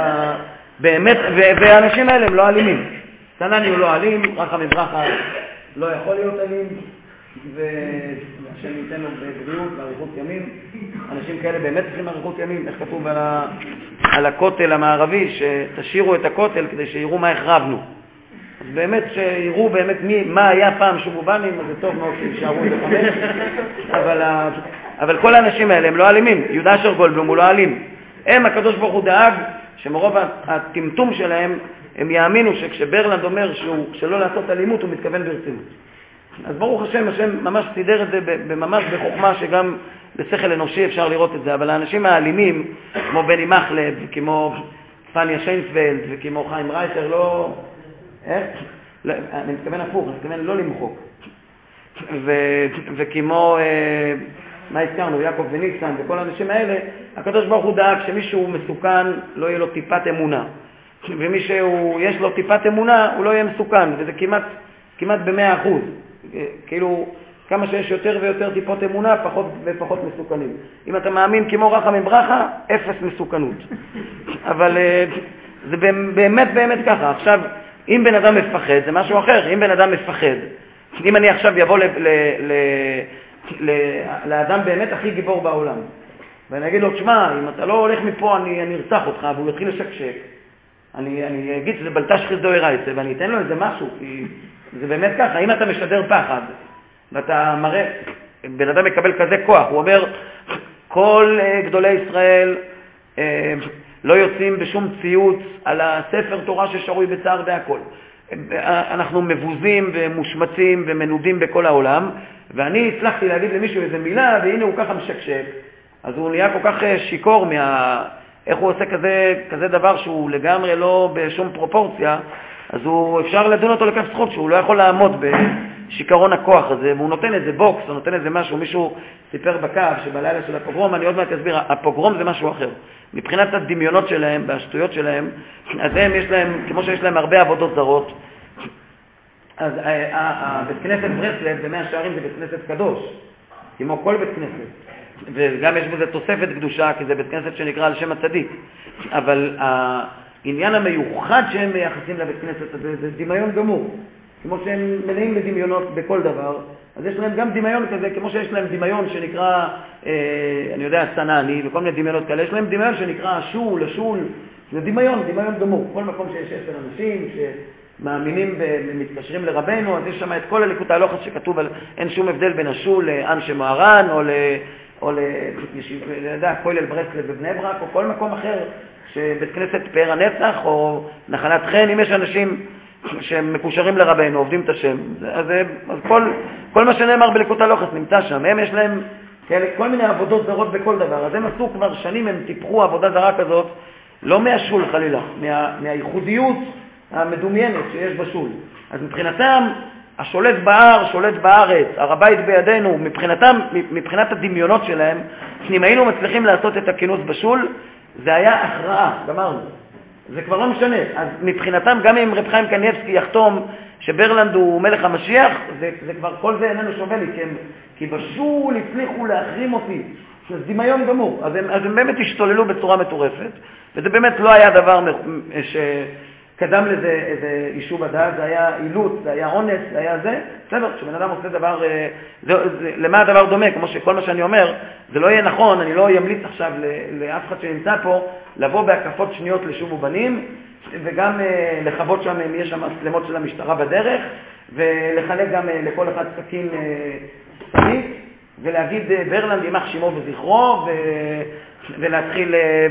באמת, והאנשים האלה הם לא אלימים. צנני הוא לא אלים, רחמים ברכה לא יכול להיות אלים, והשם ייתן לו בבריאות ואריכות ימים. אנשים כאלה באמת צריכים אריכות ימים. איך כתוב על הכותל המערבי, שתשאירו את הכותל כדי שיראו מה החרבנו. אז באמת שיראו באמת מה היה פעם שובובנים, אז זה טוב מאוד שישארו את זה 5. אבל כל האנשים האלה הם לא אלימים. יהודה אשר גולדבלום הוא לא אלים. הקדוש ברוך הוא דאג שמרוב הטמטום שלהם הם יאמינו שכשברלנד אומר שלא לעשות אלימות הוא מתכוון ברצינות. אז ברוך השם, השם ממש סידר את זה ממש בחוכמה שגם לשכל אנושי אפשר לראות את זה. אבל האנשים האלימים, כמו בני מחלב, כמו פניה שיינפלד וכמו חיים רייטר, לא... אני מתכוון הפוך, אני מתכוון לא למחוק. וכמו... מה הזכרנו? יעקב וניסן וכל האנשים האלה, הקדוש ברוך הוא דאג שמישהו מסוכן לא יהיה לו טיפת אמונה. ומי שיש לו טיפת אמונה הוא לא יהיה מסוכן, וזה כמעט ב100%. כאילו, כמה שיש יותר ויותר טיפות אמונה, פחות ופחות מסוכנים. אם אתה מאמין כמו רחמים ברכה, 0 מסוכנות. אבל זה באמת באמת ככה. עכשיו, אם בן אדם מפחד, זה משהו אחר. אם בן אדם מפחד, אם אני עכשיו יבוא לאדם באמת הכי גיבור בעולם, ואני אגיד לו, תשמע, אם אתה לא הולך מפה, אני ארצח אותך, והוא יתחיל לשקשק. אני אגיד שזה בלטש חסדו ירייצה, ואני אתן לו איזה משהו, כי זה באמת ככה. אם אתה משדר פחד, ואתה מראה, בן אדם מקבל כזה כוח, הוא אומר, כל גדולי ישראל לא יוצאים בשום ציוץ על הספר תורה ששרוי בצער והכל. אנחנו מבוזים ומושמצים ומנודים בכל העולם, ואני הצלחתי להגיד למישהו איזה מילה, והנה הוא ככה משקשק, אז הוא נהיה כל כך שיקור איך הוא עושה כזה דבר שהוא לגמרי לא בשום פרופורציה, אז אפשר לדון אותו לכף זכות שהוא לא יכול לעמוד בשיקרון הכוח הזה, והוא נותן איזה בוקס, הוא נותן איזה משהו. מישהו סיפר בקו שבלילה של הפוגרום, אני עוד מעט אסביר, הפוגרום זה משהו אחר. מבחינת הדמיונות שלהם, והשטויות שלהם, אז יש להם, כמו שיש להם הרבה עבודות זרות, אז בית כנסת ברסלב במאה שערים זה בית כנסת קדוש, כמו כל בית כנסת. וגם יש בזה תוספת קדושה, כי זה בית כנסת שנקרא על שם הצדיק. אבל העניין המיוחד שהם מייחסים לבית כנסת הזה, זה דמיון גמור. כמו שהם מלאים בדמיונות בכל דבר, אז יש להם גם דמיון כזה, כמו שיש להם דמיון שנקרא, אני יודע, סנני, וכל מיני דמיונות כאלה, יש להם דמיון שנקרא שול, זה דמיון גמור. כל מקום שיש 10 אנשים שמאמינים ומתקשרים לרבנו, אז יש שם את כל הליקוט ההלוכות שכתוב על אין שום הבדל בין השול לאנשי מוהר"ן, או כולל ברסלב בבני ברק, או כל מקום אחר, שבית כנסת פאר הנצח, או נחלת חן, אם יש אנשים שהם מקושרים לרבנו, עובדים את השם, אז כל מה שנאמר בליקוט ההלוכות נמצא שם. הם יש להם כל מיני עבודות זרות בכל דבר, אז הם עשו כבר שנים, הם טיפחו עבודה זרה כזאת, לא מהשול חלילה, מהייחודיות המדומיינת שיש בשול. אז מבחינתם, השולט בהר, שולט בארץ, הר הבית בידינו, מבחינת הדמיונות שלהם, אם היינו מצליחים לעשות את הכינוס בשול, זה היה הכרעה, גמרנו. זה כבר לא משנה. אז מבחינתם, גם אם רב חיים קניבסקי יחתום שברלנד הוא מלך המשיח, זה כבר, כל זה איננו שווה לי, כי בשול הצליחו להחרים אותי. זה דמיון גמור. אז הם באמת השתוללו בצורה מטורפת, וזה באמת לא היה דבר קדם לזה איזה יישוב הדעת, זה היה אילוץ, זה היה אונס, זה היה זה. בסדר, כשבן אדם עושה דבר, למה הדבר דומה? כמו שכל מה שאני אומר, זה לא יהיה נכון, אני לא ימליץ עכשיו לאף אחד שנמצא פה, לבוא בהקפות שניות לשוב ובנים, וגם לחוות שם, אם יש שם מצלמות של המשטרה בדרך, ולחלק גם לכל אחד סכין סכית, ולהגיד ברלנד יימח שמו וזכרו, ולהתחיל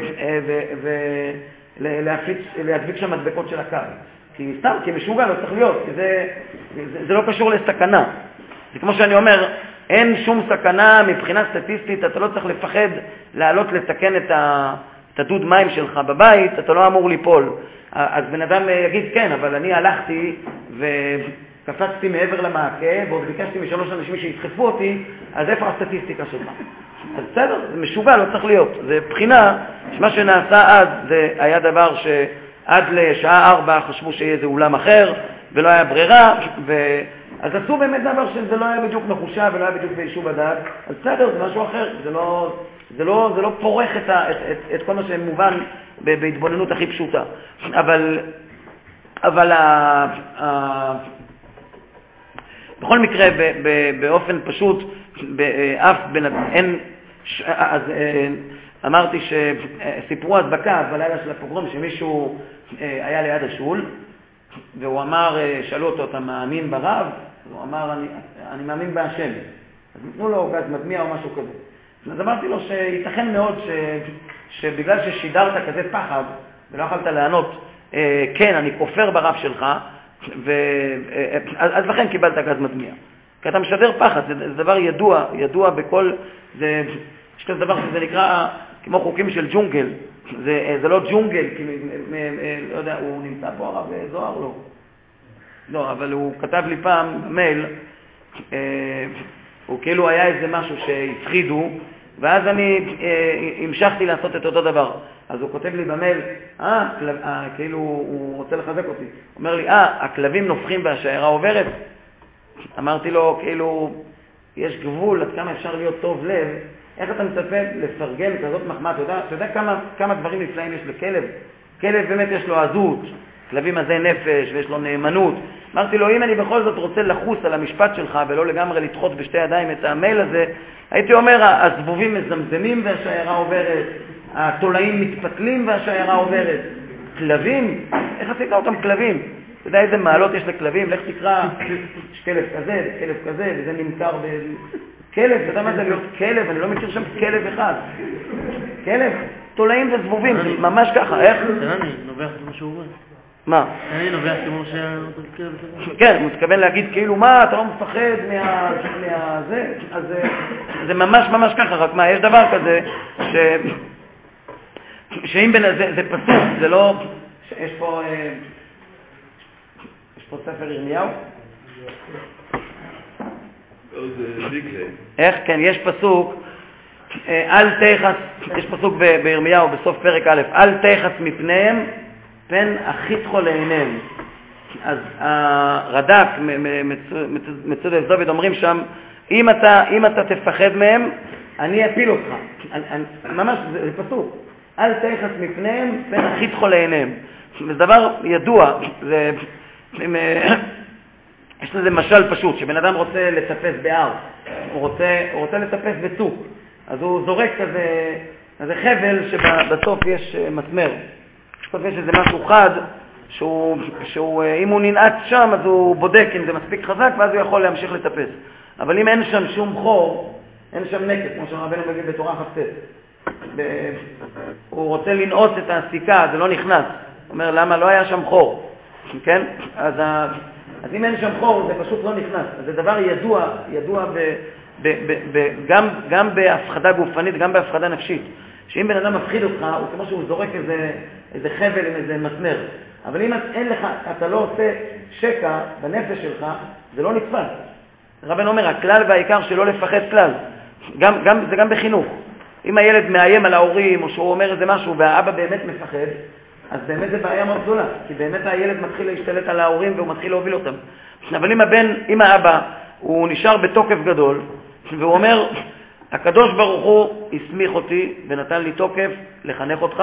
להדביק שם מדבקות של הקו. כי סתם, כי משוגע לא צריך להיות, כי זה לא קשור לסכנה. זה כמו שאני אומר, אין שום סכנה מבחינה סטטיסטית, אתה לא צריך לפחד לעלות לתקן את הדוד מים שלך בבית, אתה לא אמור ליפול. אז בן אדם יגיד, כן, אבל אני הלכתי וקפצתי מעבר למעקה, ועוד ביקשתי מ3 אנשים שידחפו אותי, אז איפה הסטטיסטיקה שלך? אז בסדר, זה משוגע, לא צריך להיות. זה בחינה שמה שנעשה אז, זה היה דבר שעד לשעה 4 חשבו שיהיה איזה אולם אחר, ולא היה ברירה, אז עשו באמת דבר שזה לא היה בדיוק מחושב, ולא היה בדיוק ביישוב הדעת, אז בסדר, זה משהו אחר, זה לא פורח את כל מה שמובן בהתבוננות הכי פשוטה. אבל בכל מקרה, באופן פשוט, באף אין, אז אמרתי שסיפרו הדבקה בלילה של הפוגרום, שמישהו היה ליד השול, והוא אמר, שאלו אותו, אתה מאמין ברב? הוא אמר, אני מאמין בהשם. אז נתנו לו גז מדמיע או משהו כזה. אז אמרתי לו שייתכן מאוד שבגלל ששידרת כזה פחד, ולא יכולת לענות, כן, אני כופר ברב שלך, אז לכן קיבלת גז מדמיע. כי אתה משדר פחד, זה דבר ידוע בכל, יש כזה דבר שזה נקרא כמו חוקים של ג'ונגל. זה לא ג'ונגל, כי לא יודע, הוא נמצא פה הרב זוהר? לא, אבל הוא כתב לי פעם במייל, הוא כאילו היה איזה משהו שהפחידו, ואז אני המשכתי לעשות את אותו דבר. אז הוא כותב לי במייל, כאילו הוא רוצה לחזק אותי. הוא אומר לי, הכלבים נופחים והשיירה עוברת? אמרתי לו, כאילו, יש גבול עד כמה אפשר להיות טוב לב, איך אתה מצפה לפרגן כזאת מחמאה? אתה יודע כמה דברים נפלאים יש לכלב? כלב באמת יש לו עזות, כלבים הזה נפש ויש לו נאמנות. אמרתי לו, אם אני בכל זאת רוצה לחוס על המשפט שלך ולא לגמרי לדחות בשתי ידיים את המייל הזה, הייתי אומר, הזבובים מזמזמים והשיירה עוברת, התולעים מתפתלים והשיירה עוברת. כלבים? איך עשית אותם כלבים? אתה יודע איזה מעלות יש לכלבים? לך תקרא, יש כלב כזה, כלב כזה, וזה נמכר כלב, אתה יודע מה זה להיות כלב? אני לא מכיר שם כלב אחד. כלב? תולעים זה זבובים, זה ממש ככה, איך? אני נובח כמו שהוא אומר. מה? אני נובח כמו שהיה... כן, הוא מתכוון להגיד כאילו, מה, אתה לא מפחד מהזה? אז זה ממש ממש ככה, רק מה, יש דבר כזה, שאם זה פסוק, זה לא... יש פה ספר ירמיהו? איך? כן, יש פסוק, אל תחס, יש פסוק בירמיהו בסוף פרק א', אל תחס מפניהם, פן אחיתכו לעיניהם. אז הרד"ק, מצודף דוד, אומרים שם, אם אתה תפחד מהם, אני אפיל אותך. ממש, זה פסוק. אל תחס מפניהם, פן אחיתכו לעיניהם. זה דבר ידוע, יש לזה משל פשוט, שבן אדם רוצה לטפס בהר, הוא רוצה לטפס בצוק, אז הוא זורק כזה חבל שבסוף יש מסמר. בסוף יש איזה משהו חד, אם הוא ננעץ שם, אז הוא בודק אם זה מספיק חזק, ואז הוא יכול להמשיך לטפס. אבל אם אין שם שום חור, אין שם נקט, כמו שרבנו מביא בתורה חפצת. הוא רוצה לנעוץ את הסיכה, זה לא נכנס. הוא אומר, למה לא היה שם חור? כן? אז אם אין שם חור, זה פשוט לא נכנס. אז זה דבר ידוע גם בהפחדה גופנית, גם בהפחדה נפשית. שאם בן אדם מפחיד אותך, הוא כמו שהוא זורק איזה חבל עם איזה מסמר. אבל אם אין לך, אתה לא עושה שקע בנפש שלך, זה לא נתפס. רבן אומר, הכלל והעיקר שלא לפחד כלל. זה גם בחינוך. אם הילד מאיים על ההורים, או שהוא אומר איזה משהו, והאבא באמת מפחד, אז באמת זה בעיה מאוד גדולה, כי באמת הילד מתחיל להשתלט על ההורים והוא מתחיל להוביל אותם. אבל אם האבא, הוא נשאר בתוקף גדול, והוא אומר, הקדוש ברוך הוא הסמיך אותי ונתן לי תוקף לחנך אותך,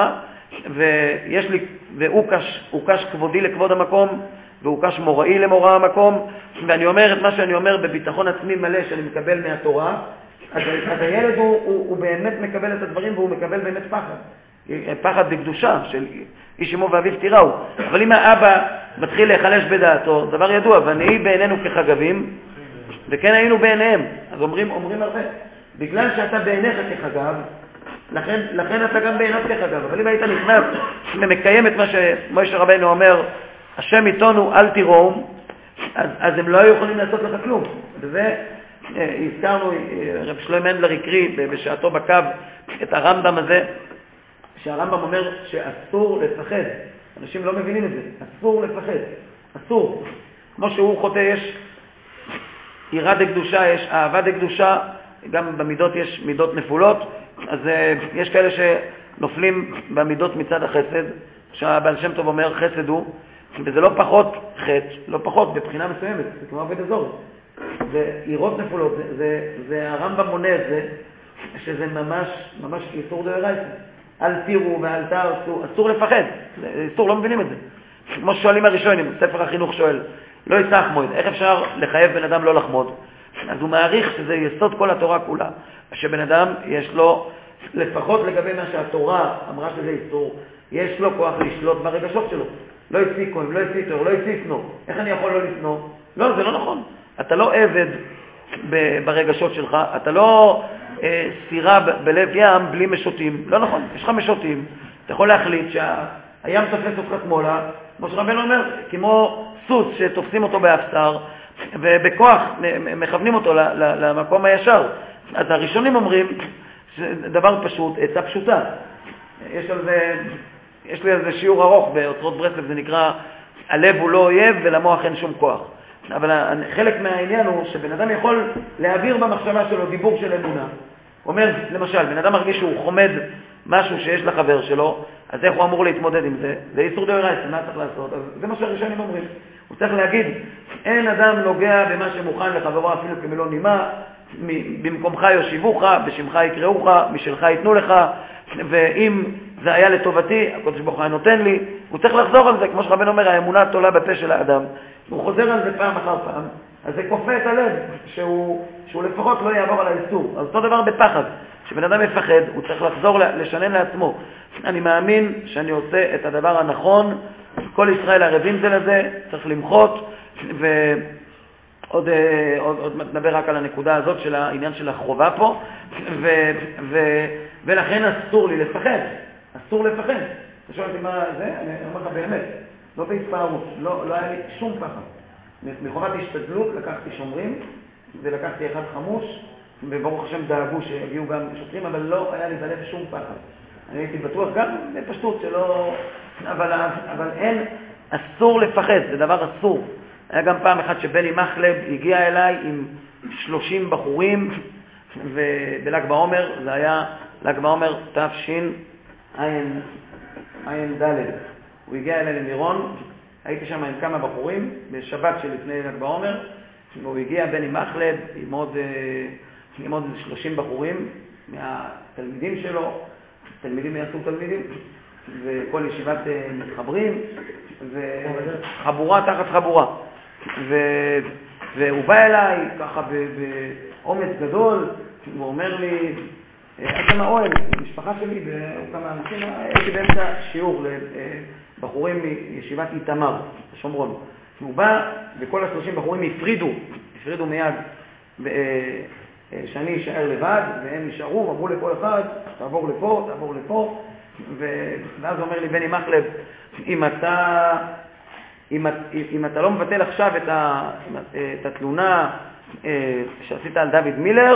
והוקש כבודי לכבוד המקום, והוקש מוראי למורא המקום, ואני אומר את מה שאני אומר בביטחון עצמי מלא שאני מקבל מהתורה, אז הילד הוא באמת מקבל את הדברים והוא מקבל באמת פחד בקדושה של איש אמו ואביו תיראו. אבל אם האבא מתחיל להיחלש בדעתו, דבר ידוע, ונהי בעינינו כחגבים, וכן היינו בעיניהם. אז אומרים הרבה, בגלל שאתה בעיניך כחגב, לכן אתה גם בעיניו כחגב. אבל אם היית נכנס ומקיים את מה שמשה רבנו אומר, השם איתנו אל תיראום, אז הם לא היו יכולים לעשות לך כלום. וזה הזכרנו, רב שלמה הנדלר הקריא בשעתו בקו את הרמב"ם הזה, שהרמב"ם אומר שאסור לפחד. אנשים לא מבינים את זה. אסור לפחד. אסור. כמו שהוא חוטא, יש יראה דקדושה, יש אהבה דקדושה, גם במידות יש מידות נפולות, אז יש כאלה שנופלים במידות מצד החסד, שהבעל שם טוב אומר חסד הוא, וזה לא פחות חטא, לא פחות בבחינה מסוימת, זה כמו עבד אזור. זה יראות נפולות, זה הרמב"ם מונה את זה, שזה ממש איסור דאורייתא. אל תירו ואל תעשו, אסור לפחד, אסור, לא מבינים את זה. כמו שואלים הראשונים, ספר החינוך שואל, לא יצא חמוד. איך אפשר לחייב בן אדם לא לחמוד? אז הוא מעריך שזה יסוד כל התורה כולה, שבן אדם יש לו, לפחות לגבי מה שהתורה אמרה שזה איסור, יש לו כוח לשלוט ברגשות שלו. לא יציקו, לא יציתו, לא יציתנו. איך אני יכול לא לפנוא? לא, זה לא נכון. אתה לא עבד ברגשות שלך, אתה לא סירה בלב ים בלי משוטים. לא נכון, יש לך משוטים. אתה יכול להחליט שהים תופס אותך שמאלה, כמו שרבנו אומר, כמו סוס שתופסים אותו באפסר, ובכוח מכוונים אותו למקום הישר. אז הראשונים אומרים, דבר פשוט, עצה פשוטה. יש לי על זה שיעור ארוך באוצרות ברסלב, זה נקרא, הלב הוא לא אויב ולמוח אין שום כוח. אבל חלק מהעניין הוא שבן אדם יכול להעביר במחשבה שלו דיבור של אמונה. אומר, למשל, בן אדם מרגיש שהוא חומד משהו שיש לחבר שלו, אז איך הוא אמור להתמודד עם זה? זה איסור דאורייתא, מה צריך לעשות? אז זה מה שהראשונים אומרים. הוא צריך להגיד, אין אדם נוגע במה שמוכן לחברו אפילו כמלוא נימה, במקומך יושיבוך, בשמך יקראוך, משלך ייתנו לך, ואם זה היה לטובתי, הקדוש ברוך הוא נותן לי, הוא צריך לחזור על זה, כמו שרבנו אומר, האמונה תולה בפה של האדם. הוא חוזר על זה פעם אחר פעם, אז זה כופה את הלב, שהוא לפחות לא יעבור על האיסור. אז אותו דבר בפחד, כשבן אדם מפחד, הוא צריך לחזור לשנן לעצמו. אני מאמין שאני עושה את הדבר הנכון, כל ישראל ערבים זה לזה, צריך למחות, עוד נדבר רק על הנקודה הזאת של העניין של החובה פה, ולכן אסור לי לפחד, אסור לפחד. אתה שואל אותי מה זה? אני אומר לך באמת, לא בהתפארות, לא היה לי שום פחד. מחובת השתדלות לקחתי שומרים, ולקחתי אחד חמוש, וברוך השם דאגו שיגיעו גם שוטרים, אבל לא היה לי בלב שום פחד. אני הייתי בטוח גם בפשטות שלא, אבל אין, אסור לפחד, זה דבר אסור. היה גם פעם אחת שבני מחלב הגיע אליי עם 30 בחורים, ובל"ג בעומר, זה היה ל"ג בעומר תשע"ד. הוא הגיע אליי למירון, הייתי שם עם כמה בחורים, בשבת שלפני ל"ג בעומר, והוא הגיע בני מחלב עם עוד 30 בחורים מהתלמידים שלו, תלמידים יעשו תלמידים, וכל ישיבת מתחברים, וחבורה תחת חבורה. והוא בא אליי ככה באומץ גדול, הוא אומר לי, הייתי מהאוהל, המשפחה שלי, וכמה אנשים, הייתי באמצע שיעור לבחורים מישיבת איתמר, בשומרון. הוא בא, וכל 30 בחורים הפרידו מיד שאני אשאר לבד, והם נשארו, אמרו לכל אחד, תעבור לפה, ואז אומר לי בני מחלב, אם אתה לא מבטל עכשיו את התלונה שעשית על דוד מילר,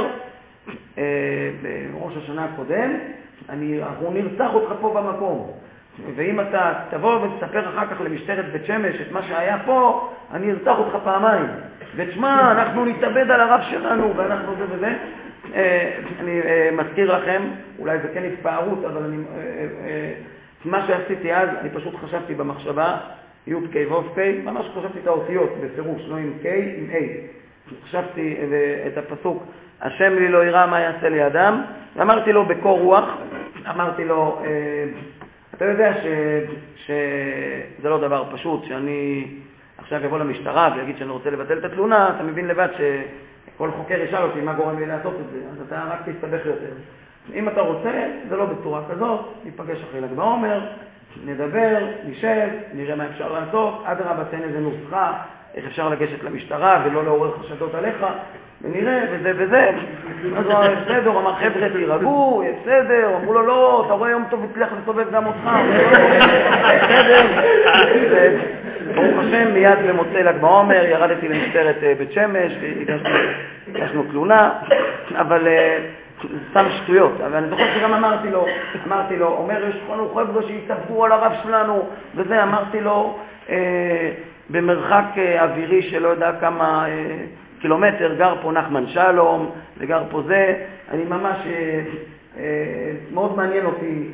בראש השנה הקודם, אנחנו נרצח אותך פה במקום. ואם אתה תבוא ותספר אחר כך למשטרת בית שמש את מה שהיה פה, אני ארצח אותך פעמיים. ותשמע, אנחנו נתאבד על הרב שלנו, ואנחנו זה וזה. אני מזכיר לכם, אולי זה כן התפארות, אבל מה שעשיתי אז, אני פשוט חשבתי במחשבה, י' ק' ו' ק', ממש חשבתי את האותיות בפירוש, לא עם ק', עם A. חשבתי את הפסוק, השם לי לא יראה מה יעשה לי אדם, ואמרתי לו בקור רוח, אמרתי לו, אתה יודע שזה לא דבר פשוט, שאני עכשיו אבוא למשטרה ויגיד שאני רוצה לבטל את התלונה, אתה מבין לבד שכל חוקר ישאל אותי מה גורם לי לעשות את זה, אז אתה רק תסתבך יותר. אם אתה רוצה, זה לא בצורה כזאת, ניפגש אחרי ל"ג בעומר, נדבר, נשב, נראה מה אפשר לעשות, אדרבה תן איזה נוסחה, איך אפשר לגשת למשטרה ולא לעורר חשדות עליך, ונראה, וזה. אז הוא בסדר, אמר חבר'ה תירגעו, יהיה בסדר, אמרו לו לא, אתה רואה יום טוב הצליח לסובב גם אותך, בסדר. ברוך השם, מיד במוצאי ל"ג בעומר, ירדתי למשטרת בית שמש, והגשנו תלונה, אבל סתם שטויות. אבל אני זוכר שגם אמרתי לו, אומר, יש לנו חבר'ה שהתאבדו על הרב שלנו, וזה, אמרתי לו, במרחק אווירי שלא יודע כמה קילומטר, גר פה נחמן שלום, וגר פה זה, אני ממש, מאוד מעניין אותי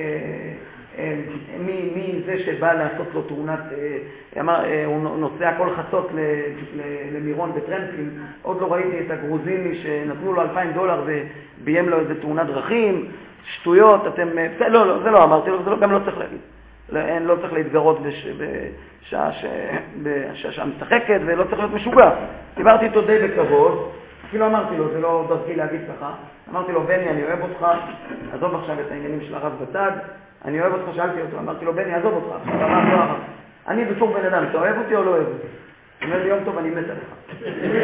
מי זה שבא לעשות לו תאונת, הוא נוסע כל חצות למירון בטרמפים, עוד לא ראיתי את הגרוזיני שנתנו לו $2,000 וביים לו איזה תאונת דרכים, שטויות, אתם, לא, זה לא אמרתי לו, זה גם לא צריך להגיד. לא צריך להתגרות בשעה משחקת, ולא צריך להיות משוגע. דיברתי איתו די בכבוד, אפילו אמרתי לו, זה לא דרכי להגיד ככה, אמרתי לו, בני, אני אוהב אותך, עזוב עכשיו את העניינים של הרב בצד, אני אוהב אותך, שאלתי אותו, אמרתי לו, בני, עזוב אותך, עכשיו אמרתי לו, אני בתור בן אדם, אתה אוהב אותי או לא אוהב אותי? הוא אומר לי, יום טוב, אני מת עליך.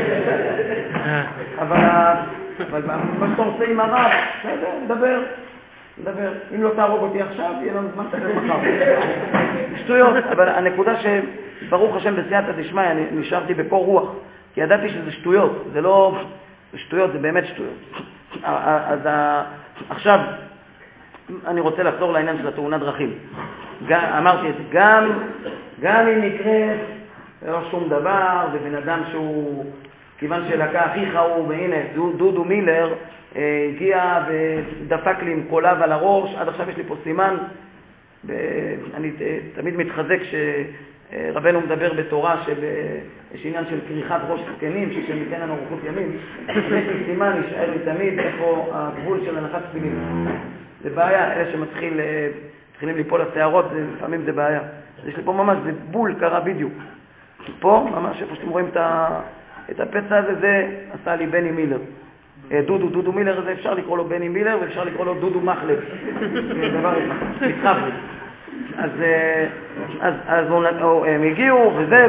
אבל מה שאתה עושה עם הרב, דבר. אם לא תהרוג אותי עכשיו, יהיה לנו זמן תקדם מחר. שטויות, אבל הנקודה שברוך השם בסייעתא דשמיא, אני נשארתי בקור רוח, כי ידעתי שזה שטויות, זה לא שטויות, זה באמת שטויות. אז עכשיו, אני רוצה לחזור לעניין של התאונת דרכים. אמרתי את זה, גם אם יקרה לא שום דבר, ובן אדם שהוא, כיוון שלקה אחיך הוא, והנה, דודו מילר, הגיע ודפק לי עם קולב על הראש, עד עכשיו יש לי פה סימן, אני תמיד מתחזק שרבנו מדבר בתורה שיש עניין של כריכת ראש זקנים, שכשניתן לנו ארוחות ימים, יש לי סימן, יישאר לי תמיד איפה הגבול של הנחת תפילין. זה בעיה, אלה שמתחילים ליפול לשערות, לפעמים זה בעיה. יש לי פה ממש, זה בול קרה בדיוק. פה, ממש איפה שאתם רואים את הפצע הזה, זה עשה לי בני מילר. דודו מילר, זה אפשר לקרוא לו בני מילר, ואפשר לקרוא לו דודו מחלב. דבר אחד, מתחב לי. אז הם הגיעו וזה,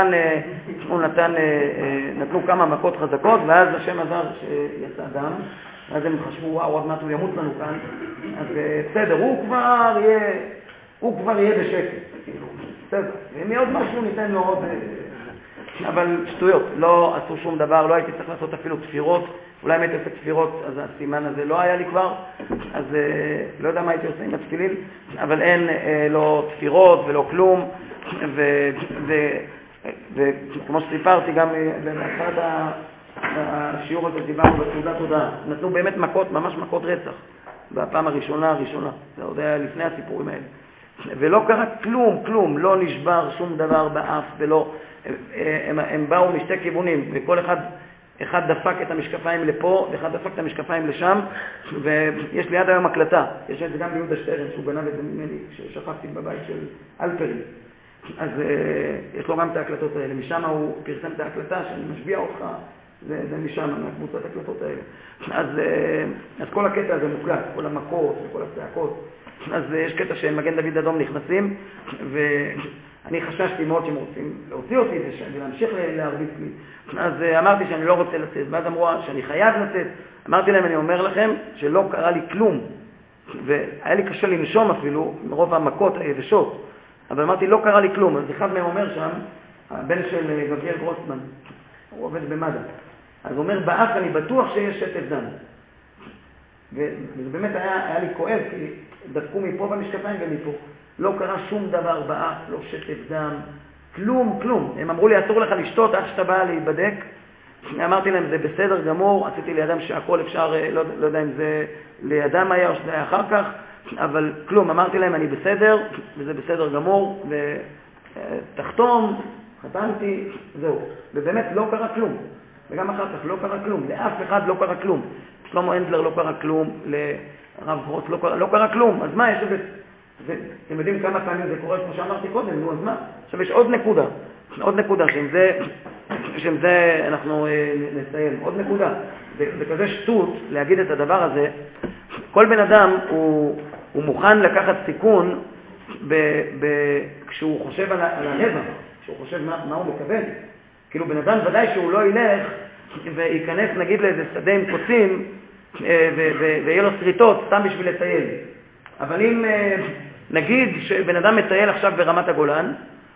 נתנו כמה מכות חזקות, ואז השם עזר שיצא דם, ואז הם חשבו, וואו, עוד מעט הוא ימות לנו כאן. אז בסדר, הוא כבר יהיה בשקט. בסדר, ואם יהיה עוד משהו ניתן לו עוד... אבל שטויות, לא עשו שום דבר, לא הייתי צריך לעשות אפילו תפירות, אולי אם הייתי עושה תפירות, אז הסימן הזה לא היה לי כבר, אז לא יודע מה הייתי עושה עם התפילין, אבל אין לא תפירות ולא כלום, וכמו שסיפרתי גם באחד השיעור הזה דיברנו בתעודת תודעה, נתנו באמת מכות, ממש מכות רצח, בפעם הראשונה, זה עוד היה לפני הסיפורים האלה. ולא קרה כלום, לא נשבר שום דבר באף, ולא, הם באו משתי כיוונים, וכל אחד דפק את המשקפיים לפה, ואחד דפק את המשקפיים לשם, ויש לי עד היום הקלטה, יש את זה גם ביהודה שטרן, שהוא גנב את זה ממני, ששכחתי בבית של אלפרים, אז יש לו גם את ההקלטות האלה, משם הוא פרסם את ההקלטה, שאני משביע אותך, זה משם, מהקבוצת ההקלטות האלה. אז כל הקטע הזה מוקלט, כל המכות וכל הצעקות, אז יש קטע שמגן דוד אדום נכנסים, ואני חששתי מאוד שהם רוצים להוציא אותי ולהמשיך להרביץ לי. אז אמרתי שאני לא רוצה לצאת, ואז אמרו שאני חייב לצאת. אמרתי להם, אני אומר לכם שלא קרה לי כלום, והיה לי קשה לנשום אפילו, מרוב המכות היבשות, אבל אמרתי, לא קרה לי כלום. אז אחד מהם אומר שם, הבן של גבריאל גרוסמן, הוא עובד במד"א, אז הוא אומר, באף אני בטוח שיש שטף דם. וזה באמת היה לי כואב, כי דפקו מפה במשקפיים ומפה. לא קרה שום דבר באף, לא שטף דם, כלום. הם אמרו לי, אסור לך לשתות עד שאתה בא להיבדק. אמרתי להם, זה בסדר גמור, עשיתי לידם שהכל אפשר, לא יודע אם זה לידם היה או שזה היה אחר כך, אבל כלום. אמרתי להם, אני בסדר, וזה בסדר גמור, ותחתום, חתמתי, זהו. ובאמת לא קרה כלום. וגם אחר כך לא קרה כלום, לאף אחד לא קרה כלום. שלמה הנדלר לא קרה כלום, לרב גרוס לא קרה כלום. אז מה יש לזה? אתם יודעים כמה פעמים זה קורה, כמו שאמרתי קודם, נו, אז מה? עכשיו יש עוד נקודה, שעם זה אנחנו נסיים. עוד נקודה, זה כזה שטות להגיד את הדבר הזה. כל בן אדם הוא מוכן לקחת סיכון כשהוא חושב על הרווח, כשהוא חושב מה הוא מקבל. כאילו בן אדם ודאי שהוא לא ילך וייכנס נגיד לאיזה שדה עם קוצים ויהיה לו שריטות סתם בשביל לטייל. אבל אם נגיד שבן אדם מטייל עכשיו ברמת הגולן,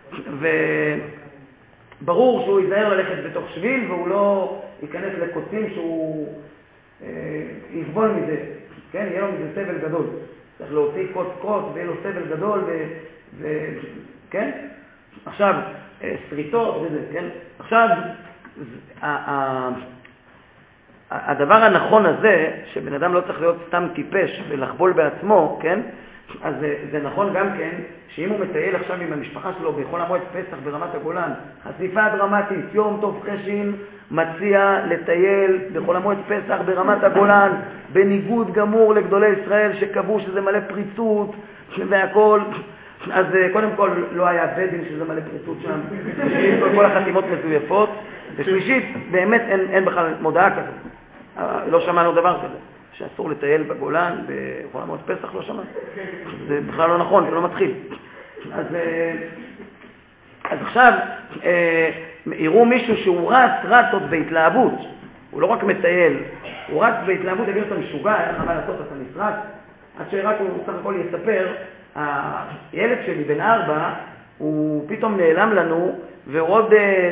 וברור שהוא ייזהר ללכת בתוך שביל והוא לא ייכנס לקוצים שהוא יסבול מזה, כן? יהיה לו מזה סבל גדול. צריך להוציא קוץ ויהיה לו סבל גדול כן? עכשיו, שריטות וזה, כן? עכשיו, הדבר הנכון הזה, שבן אדם לא צריך להיות סתם טיפש ולחבול בעצמו, כן? אז זה נכון גם כן, שאם הוא מטייל עכשיו עם המשפחה שלו בכל המועד פסח ברמת הגולן, חשיפה דרמטית, יום טוב חשין מציע לטייל בכל המועד פסח ברמת הגולן, בניגוד גמור לגדולי ישראל שקבעו שזה מלא פריצות והכל, אז קודם כל לא היה בדין שזה מלא פריצות שם, כל החתימות מזויפות, ושלישית, באמת אין בכלל מודעה כזאת, לא שמענו דבר כזה, שאסור לטייל בגולן, בחול המועד פסח לא שמענו, זה בכלל לא נכון, זה לא מתחיל. אז עכשיו יראו מישהו שהוא רץ עוד בהתלהבות, הוא לא רק מטייל, הוא רץ בהתלהבות, יגיד אותה משוגע, היה לך מה לעשות, אתה נשרץ, עד שרק הוא סך הכל יספר, הילד שלי בן 4, הוא פתאום נעלם לנו, ועוד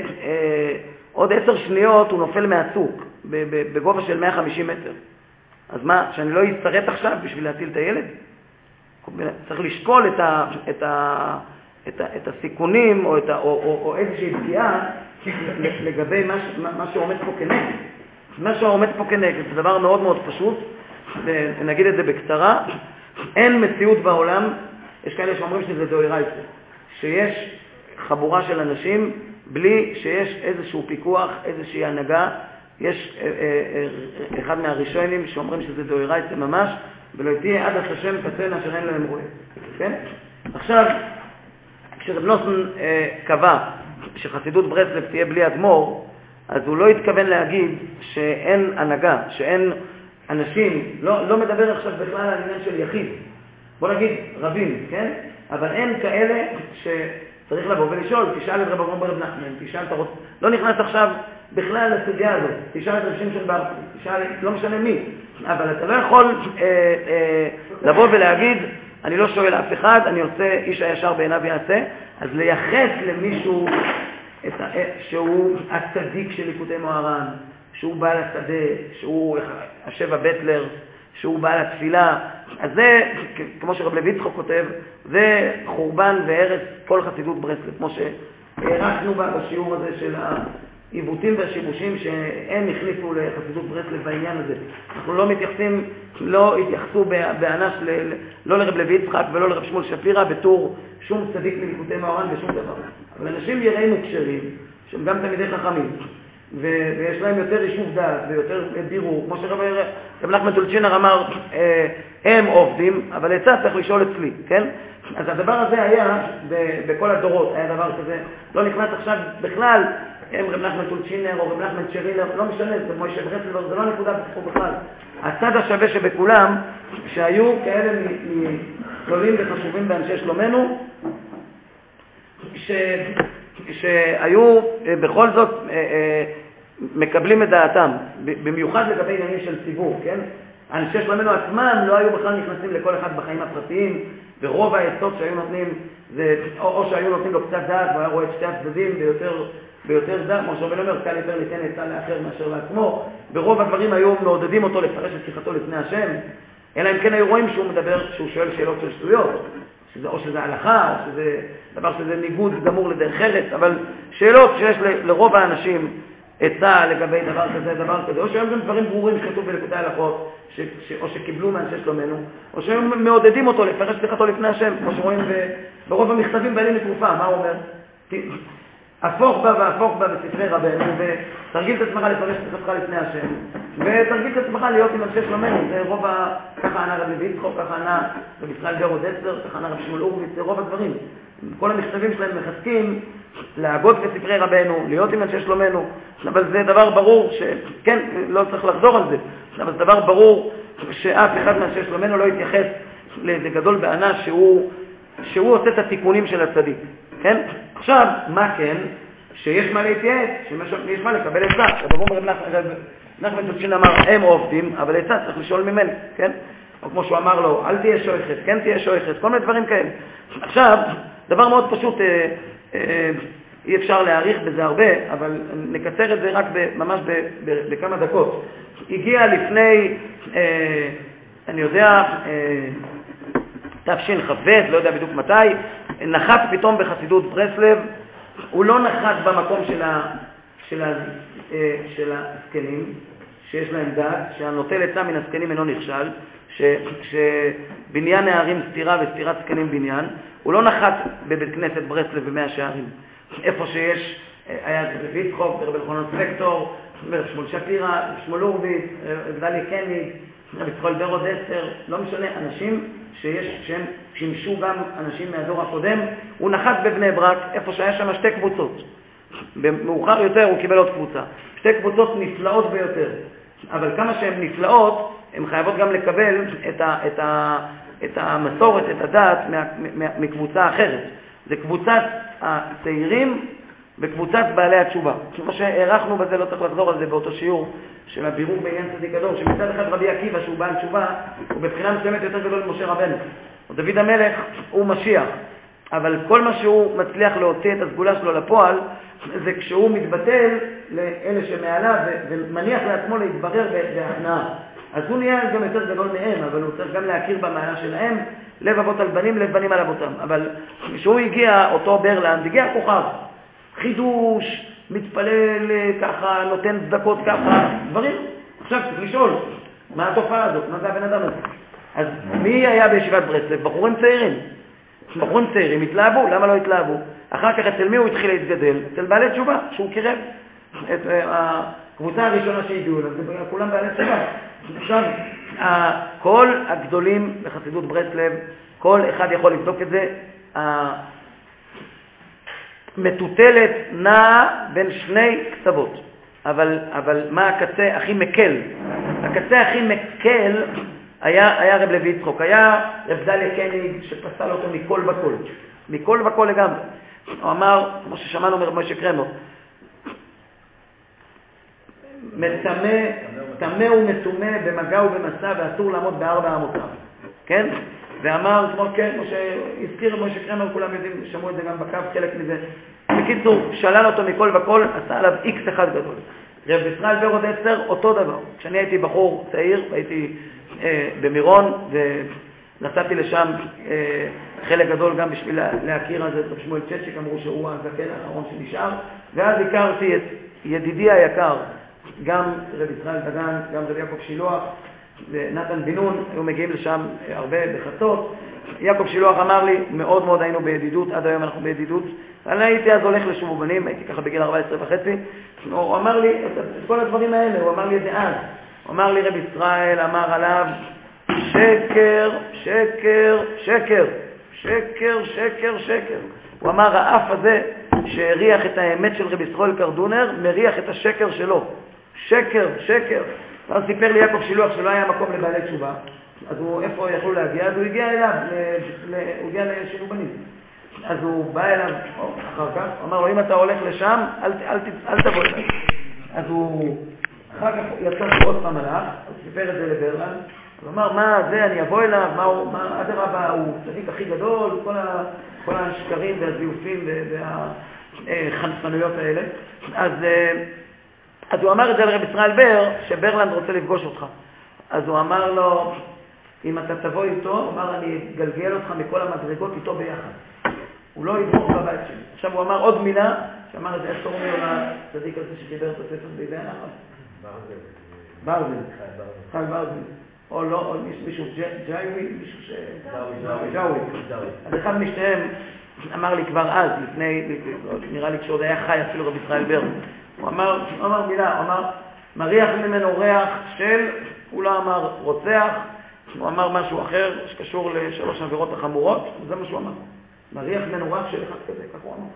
10 שניות הוא נופל מהצוק, בגובה של 150 מטר. אז מה, שאני לא אסתרט עכשיו בשביל להציל את הילד? צריך לשקול את הסיכונים או איזושהי פגיעה לגבי מה שעומד פה כנגד. מה שעומד פה כנגד זה דבר מאוד מאוד פשוט, נגיד את זה בקצרה. אין מציאות בעולם, יש כאלה שאומרים שזה דאורייתא, שיש חבורה של אנשים בלי שיש איזשהו פיקוח, איזושהי הנהגה. יש אחד מהראשונים שאומרים שזה דאורייתא ממש, ולא תהיה עד השם קצה אשר אין להם רואה. כן? עכשיו, כשרב נוסון קבע שחסידות ברסלב תהיה בלי אדמו"ר, אז הוא לא התכוון להגיד שאין הנהגה, שאין אנשים, לא מדבר עכשיו בכלל על עניין של יחיד. בוא נגיד רבים, כן? אבל אין כאלה שצריך לבוא ולשאול, תשאל את רב אברהם ברב נחמן, תשאל את הרוץ, לא נכנס עכשיו בכלל לסוגיה הזאת, תשאל את רב שמשון בר, תשאל, לא משנה מי, אבל אתה לא יכול לבוא ולהגיד, אני לא שואל אף אחד, אני עושה איש הישר בעיניו יעשה, אז לייחס למישהו שהוא הצדיק של ליקוטי מוהר"ן, שהוא בעל השדה, שהוא השבע בטלר, שהוא בעל התפילה, אז זה, כמו שרב לוי יצחק כותב, זה חורבן והרס כל חסידות ברסלב, כמו שהערכנו בשיעור הזה של העיוותים והשיבושים שהם הכניסו לחסידות ברסלב בעניין הזה. אנחנו לא מתייחסים, לא התייחסו באנש לא לרב לוי יצחק ולא לרב שמואל שפירא בתור שום צדיק מליקוטי מוהר"ן ושום דבר. אבל אנשים יראים מוקשרים, שהם גם תלמידי חכמים, ויש להם יותר יישוב דעת ויותר בירור, כמו שרב נחמן טולצ'ינר אמר, הם עובדים, אבל עצה צריך לשאול אצלי, כן? אז הדבר הזה היה בכל הדורות, היה דבר כזה, לא נכנס עכשיו בכלל, הם רב נחמן טולצ'ינר או רב נחמן צ'רילר, לא משנה, זה מוישה ברסלב, זה לא נקודה בתחום בכלל. הצד השווה שבכולם, שהיו כאלה גדולים וחשובים באנשי שלומנו, שהיו בכל זאת מקבלים את דעתם, במיוחד לגבי עניינים של ציבור, כן? אנשי שלומנו עצמם לא היו בכלל נכנסים לכל אחד בחיים הפרטיים, ורוב העצות שהיו נותנים, או שהיו נותנים לו קצת דעת, והוא היה רואה את שתי הצדדים ביותר דעת, כמו שרבן אומר, קל יותר ליתן עצה לאחר מאשר לעצמו, ברוב הדברים היו מעודדים אותו לפרש את שיחתו לפני השם, אלא אם כן היו רואים שהוא שואל שאלות של שטויות, או שזה הלכה, או שזה דבר שזה ניגוד גמור לדרך ארץ, אבל שאלות שיש לרוב האנשים עצה לגבי דבר כזה, או שהיום גם דברים ברורים שכתוב בליקוטי הלכות, או שקיבלו מאנשי שלומנו, או שהם מעודדים אותו לפרש שיחתו לפני השם, כמו שרואים ברוב המכתבים בעלים לתרופה. מה הוא אומר? הפוך בה בספרי רבנו, ותרגיל את עצמך לפרש שיחתך לפני השם, ותרגיל את עצמך להיות עם אנשי שלומנו. זה רוב ככה ענה רב לוי יצחק, ככה ענה רב ישראל גרו דצר, ככה ענה רב שמואל אורביץ, זה רוב הדברים. כל המכתבים שלהם מחזקים להגות בספרי רבנו, להיות עם אנשי שלומנו, אבל זה דבר ברור שכן, לא צריך לחזור על זה, אבל זה דבר ברור שאף אחד מאנשי שלומנו לא יתייחס לאיזה גדול בענה שהוא עושה את התיקונים של הצדיק, כן? עכשיו, מה כן? שיש מה להתייעץ, שיש מה לקבל עצה. רב נחמן טולצ'ינר אמר, הם עובדים, אבל עצה צריך לשאול ממני, כן? או כמו שהוא אמר לו, אל תהיה שואכת, כן תהיה שואכת, כל מיני דברים כאלה. עכשיו, דבר מאוד פשוט, אי אפשר להאריך בזה הרבה, אבל נקצר את זה רק ממש בכמה דקות. הגיע לפני, אני יודע, תשכ"ב, לא יודע בדיוק מתי, נחת פתאום בחסידות ברסלב. הוא לא נחת במקום של הזקנים, שיש להם דעת, שהנוטל עצה מן הזקנים אינו נכשל, שבניין נערים סתירה וסתירת זקנים בניין. הוא לא נחת בבית כנסת ברסלב במאה שערים, איפה שיש, היה רב יצחק, רב אלחנן ספקטור, רב שמואל שפירא, רב שמואל אורביץ, רב דליה קניג, רב יצחק גרו דצר, לא משנה, אנשים שהם שימשו גם אנשים מהדור הקודם. הוא נחת בבני ברק, איפה שהיה שם שתי קבוצות. במאוחר יותר הוא קיבל עוד קבוצה. שתי קבוצות נפלאות ביותר. אבל כמה שהן נפלאות, הן חייבות גם לקבל את המסורת, את הדת, מקבוצה אחרת. זה קבוצת הצעירים וקבוצת בעלי התשובה. כמו שהערכנו בזה, לא צריך לחזור על זה באותו שיעור של הבירור בעניין צדיק הדור, שמצד אחד רבי עקיבא שהוא בעל תשובה, הוא בבחינה מסוימת יותר גדול ממשה רבנו. דוד המלך הוא משיח, אבל כל מה שהוא מצליח להוציא את הסגולה שלו לפועל, זה כשהוא מתבטל לאלה שמעליו ומניח לעצמו להתברר בהכנעה. אז הוא נהיה גם יותר גדול מהם, אבל הוא צריך גם להכיר במעלה שלהם, לב אבות על בנים, לב בנים על אבותם. אבל כשהוא הגיע, אותו ברלנד, הגיע כוכב, חידוש, מתפלל ככה, נותן צדקות ככה, דברים. עכשיו צריך לשאול, מה התופעה הזאת? מה זה הבן אדם הזה? אז מי היה בישיבת ברסלב? בחורים צעירים. בחורים צעירים התלהבו, למה לא התלהבו? אחר כך אצל מי הוא התחיל להתגדל? אצל בעלי תשובה, שהוא קירב. את הקבוצה הראשונה שהגיעו לה, זה כולם בעלי תשובה. עכשיו, כל הגדולים בחסידות ברסלב, כל אחד יכול לבדוק את זה, מטוטלת נעה בין שני קצוות. אבל מה הקצה הכי מקל? הקצה הכי מקל היה רב לוי יצחוק, היה רב דליה קניג שפסל אותו מכל וכל. מכל וכל לגמרי. הוא אמר, כמו ששמענו משה קרמר, תמה ומתומה במגע ובמסע ואסור לעמוד בארבע אמותיו. כן? ואמר, כמו כן, כמו שהזכיר משה קרמר, כולם יודעים, שמעו את זה גם בקו, חלק מזה. בקיצור, שלל אותו מכל וכל, עשה עליו איקס אחד גדול. רב ישראל בר עוד 10, אותו דבר. כשאני הייתי בחור צעיר, הייתי במירון, ונסעתי לשם חלק גדול גם בשביל להכיר אז את שמואל צ'צ'יק, אמרו שהוא הזקן האחרון שנשאר, ואז הכרתי את ידידי היקר, גם רב ישראל דגן, גם רב יעקב שילוח, ונתן בינון, היו מגיעים לשם הרבה בחצות. יעקב שילוח אמר לי, מאוד מאוד היינו בידידות, עד היום אנחנו בידידות, ואני הייתי אז הולך לשובו בנים, הייתי ככה בגיל 14.5, הוא אמר לי את כל הדברים האלה, הוא אמר לי את זה אז, הוא אמר לי רב ישראל אמר עליו, שקר, שקר, שקר, שקר, שקר, שקר. הוא אמר, האף הזה שהריח את האמת של רב ישראל קרדונר, מריח את השקר שלו. שקר, שקר. אז סיפר לי יעקב שילוח שלא היה מקום לבעלי תשובה, אז הוא, איפה יכלו להגיע? אז הוא הגיע אליו, הוא הגיע לשובו בנים. אז הוא בא אליו אחר כך, הוא אמר לו, אם אתה הולך לשם, אל תבוא אליו. אז הוא אחר כך יצא עוד פעם הלך, הוא סיפר את זה לברלנד, הוא אמר, מה זה, אני אבוא אליו, מה אדרבה, הוא צדיק הכי גדול, כל השקרים והזיופים והחנפנויות האלה. אז הוא אמר את זה לרב ישראל בר, שברלנד רוצה לפגוש אותך. אז הוא אמר לו, אם אתה תבוא איתו, הוא אמר, אני אגלגל אותך מכל המדרגות איתו ביחד. הוא לא ידרוך בבית שלי. עכשיו הוא אמר עוד מילה, שאמר את זה, איך קוראים לו לצדיק הזה שדיבר את הספר בידי הנחל? ברזל. חג ברזל. או לא, או מישהו ג'אווי, מישהו ש... ג'אווי. אז אחד משניהם אמר לי כבר אז, לפני, נראה לי כשעוד היה חי אפילו רב ישראל בר. הוא אמר מילה, הוא אמר, מריח ממנו ריח של, הוא לא אמר רוצח, הוא אמר משהו אחר שקשור לשלוש עבירות החמורות, זה מה שהוא אמר. מריח ממנו ריח של אחד כזה, כך הוא אמר.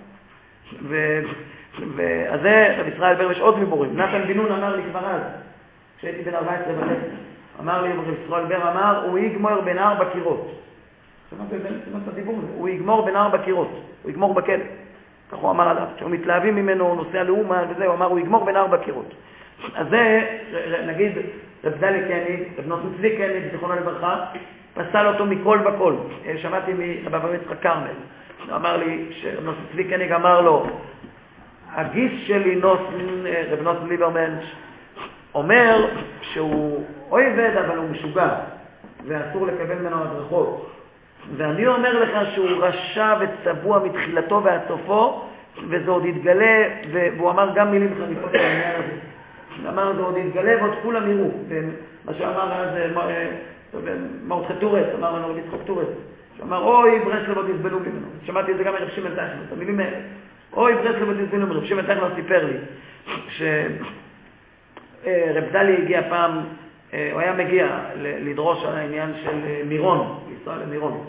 אז זה, רב ישראל בר, יש עוד דיבורים. נתן בינון אמר לי כבר אז, כשהייתי בן 14 וחצי, אמר לי, רב ישראל בר אמר, הוא יגמור בין 4 קירות. שמעת את הדיבור הזה? הוא יגמור בין 4 קירות, הוא יגמור בכלא. כך הוא אמר עליו, כשהוא מתלהבים ממנו, הוא נוסע לאומה וזה, הוא אמר, הוא יגמור בין 4 קירות. אז זה, נגיד, רב דליה קניג, רב נוסן צבי קניג, זיכרונו לברכה, פסל אותו מכל וכל. שמעתי מרב יצחק כרמל, הוא אמר לי, שרב נוסן צבי קניג אמר לו, הגיס שלי רב נוסן ליברמן, אומר שהוא עובד, אבל הוא משוגע, ואסור לקבל ממנו הדרכות. ואני אומר לך שהוא רשע וצבוע מתחילתו ועד סופו, וזה עוד יתגלה, והוא אמר גם מילים חריפות על העניין הזה. אמר, זה עוד יתגלה ועוד כולם יראו. מה שאמר אז מרדכי טורס, אמר לנו רבי יצחק טורס, שאמר, אוי, ברסלב עוד יסבלו ממנו. שמעתי את זה גם מרב שמעון טייכלר, את המילים האלה. אוי, ברסלב עוד יסבלו ממנו. רב שמעון טייכלר סיפר לי, שרב דליה הגיע פעם הוא היה מגיע לדרוש על העניין של מירון, ישראל למירון,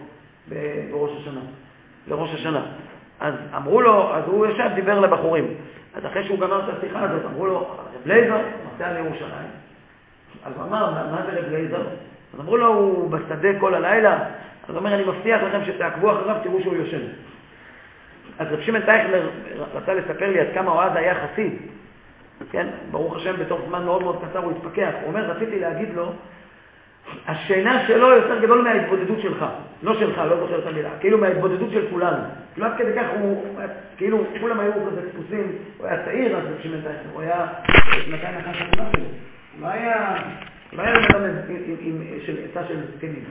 לראש השנה. אז אמרו לו, אז הוא ישב, דיבר לבחורים. אז אחרי שהוא גמר את השיחה הזאת, אמרו לו, רב לייזר, נוסע לירושלים. אז הוא אמר, מה זה רב לייזר? אז אמרו לו, הוא בשדה כל הלילה. אז הוא אומר, אני מבטיח לכם שתעקבו אחריו, תראו שהוא יושן. אז רב שמעון טייכלר רצה לספר לי עד כמה הוא אז היה חסיד. כן? ברוך השם, בתוך זמן מאוד מאוד קצר הוא התפקח. הוא אומר, רציתי להגיד לו, השינה שלו יותר גדול מההתבודדות שלך. לא שלך, לא זוכר את המילה. כאילו מההתבודדות של כולנו. כאילו עד כדי כך הוא, כאילו כולם היו כזה דפוסים, הוא היה צעיר, אז רב שמעון טייכלר, הוא היה שנתיים אחת שנה שלו. לא היה למד של עצה של זקנים.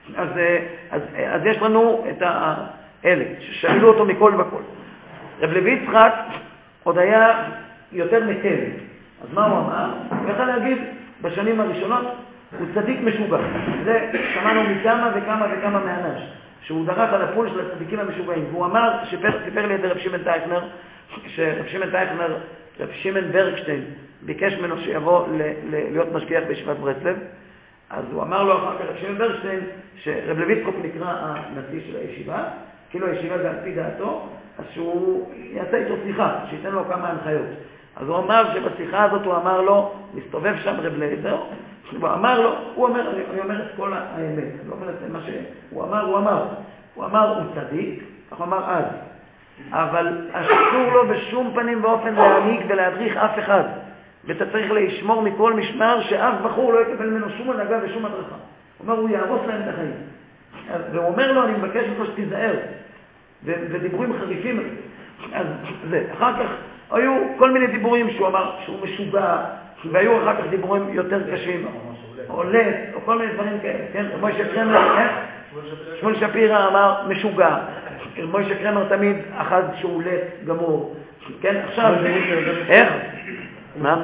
אז יש לנו את האלה, ששאלו אותו מכל וכל. רב לוי יצחק עוד היה יותר מקל. אז מה הוא אמר? הוא יכול להגיד, בשנים הראשונות הוא צדיק משוגע. זה שמענו מכמה וכמה וכמה מהאנש, שהוא דרך על הפול של הצדיקים המשוגעים. והוא אמר, סיפר לי את רב שמעון טייכלר, שרב שמעון טייכלר, רב שמעון ברקשטיין, ביקש ממנו שיבוא להיות משגיח בישיבת ברסלב. אז הוא אמר לו אחר כך רב שמעון ברקשטיין, שרב לוי יצחק נקרא הנשיא של הישיבה, כאילו הישיבה זה על פי דעתו, אז שהוא יעשה איתו שיחה, שייתן לו כמה הנחיות. אז הוא אמר שבשיחה הזאת הוא אמר לו, מסתובב שם רב לייזר, הוא אמר לו, הוא אומר, אני אומר את כל האמת, אני לא אומר את מה שהוא אמר, הוא אמר, הוא צדיק, כך הוא אמר אז, אבל אסור לו בשום פנים ואופן להנהיג ולהדריך אף אחד, ואתה צריך לשמור מכל משמר שאף בחור לא יקבל ממנו שום הנהגה ושום הדרכה. הוא אומר, הוא יהרוס להם את החיים. והוא אומר לו, אני מבקש ממך שתיזהר, ודיבורים חריפים. אז זה, אחר כך היו כל מיני דיבורים שהוא אמר שהוא משוגע, והיו אחר כך דיבורים יותר קשים, עולת, או כל מיני דברים כאלה, כן? מוישה קרמר, כן? שמואל שפירא אמר משוגע, מוישה קרמר תמיד אחז שהוא עולת גמור, כן? עכשיו, איך? מה?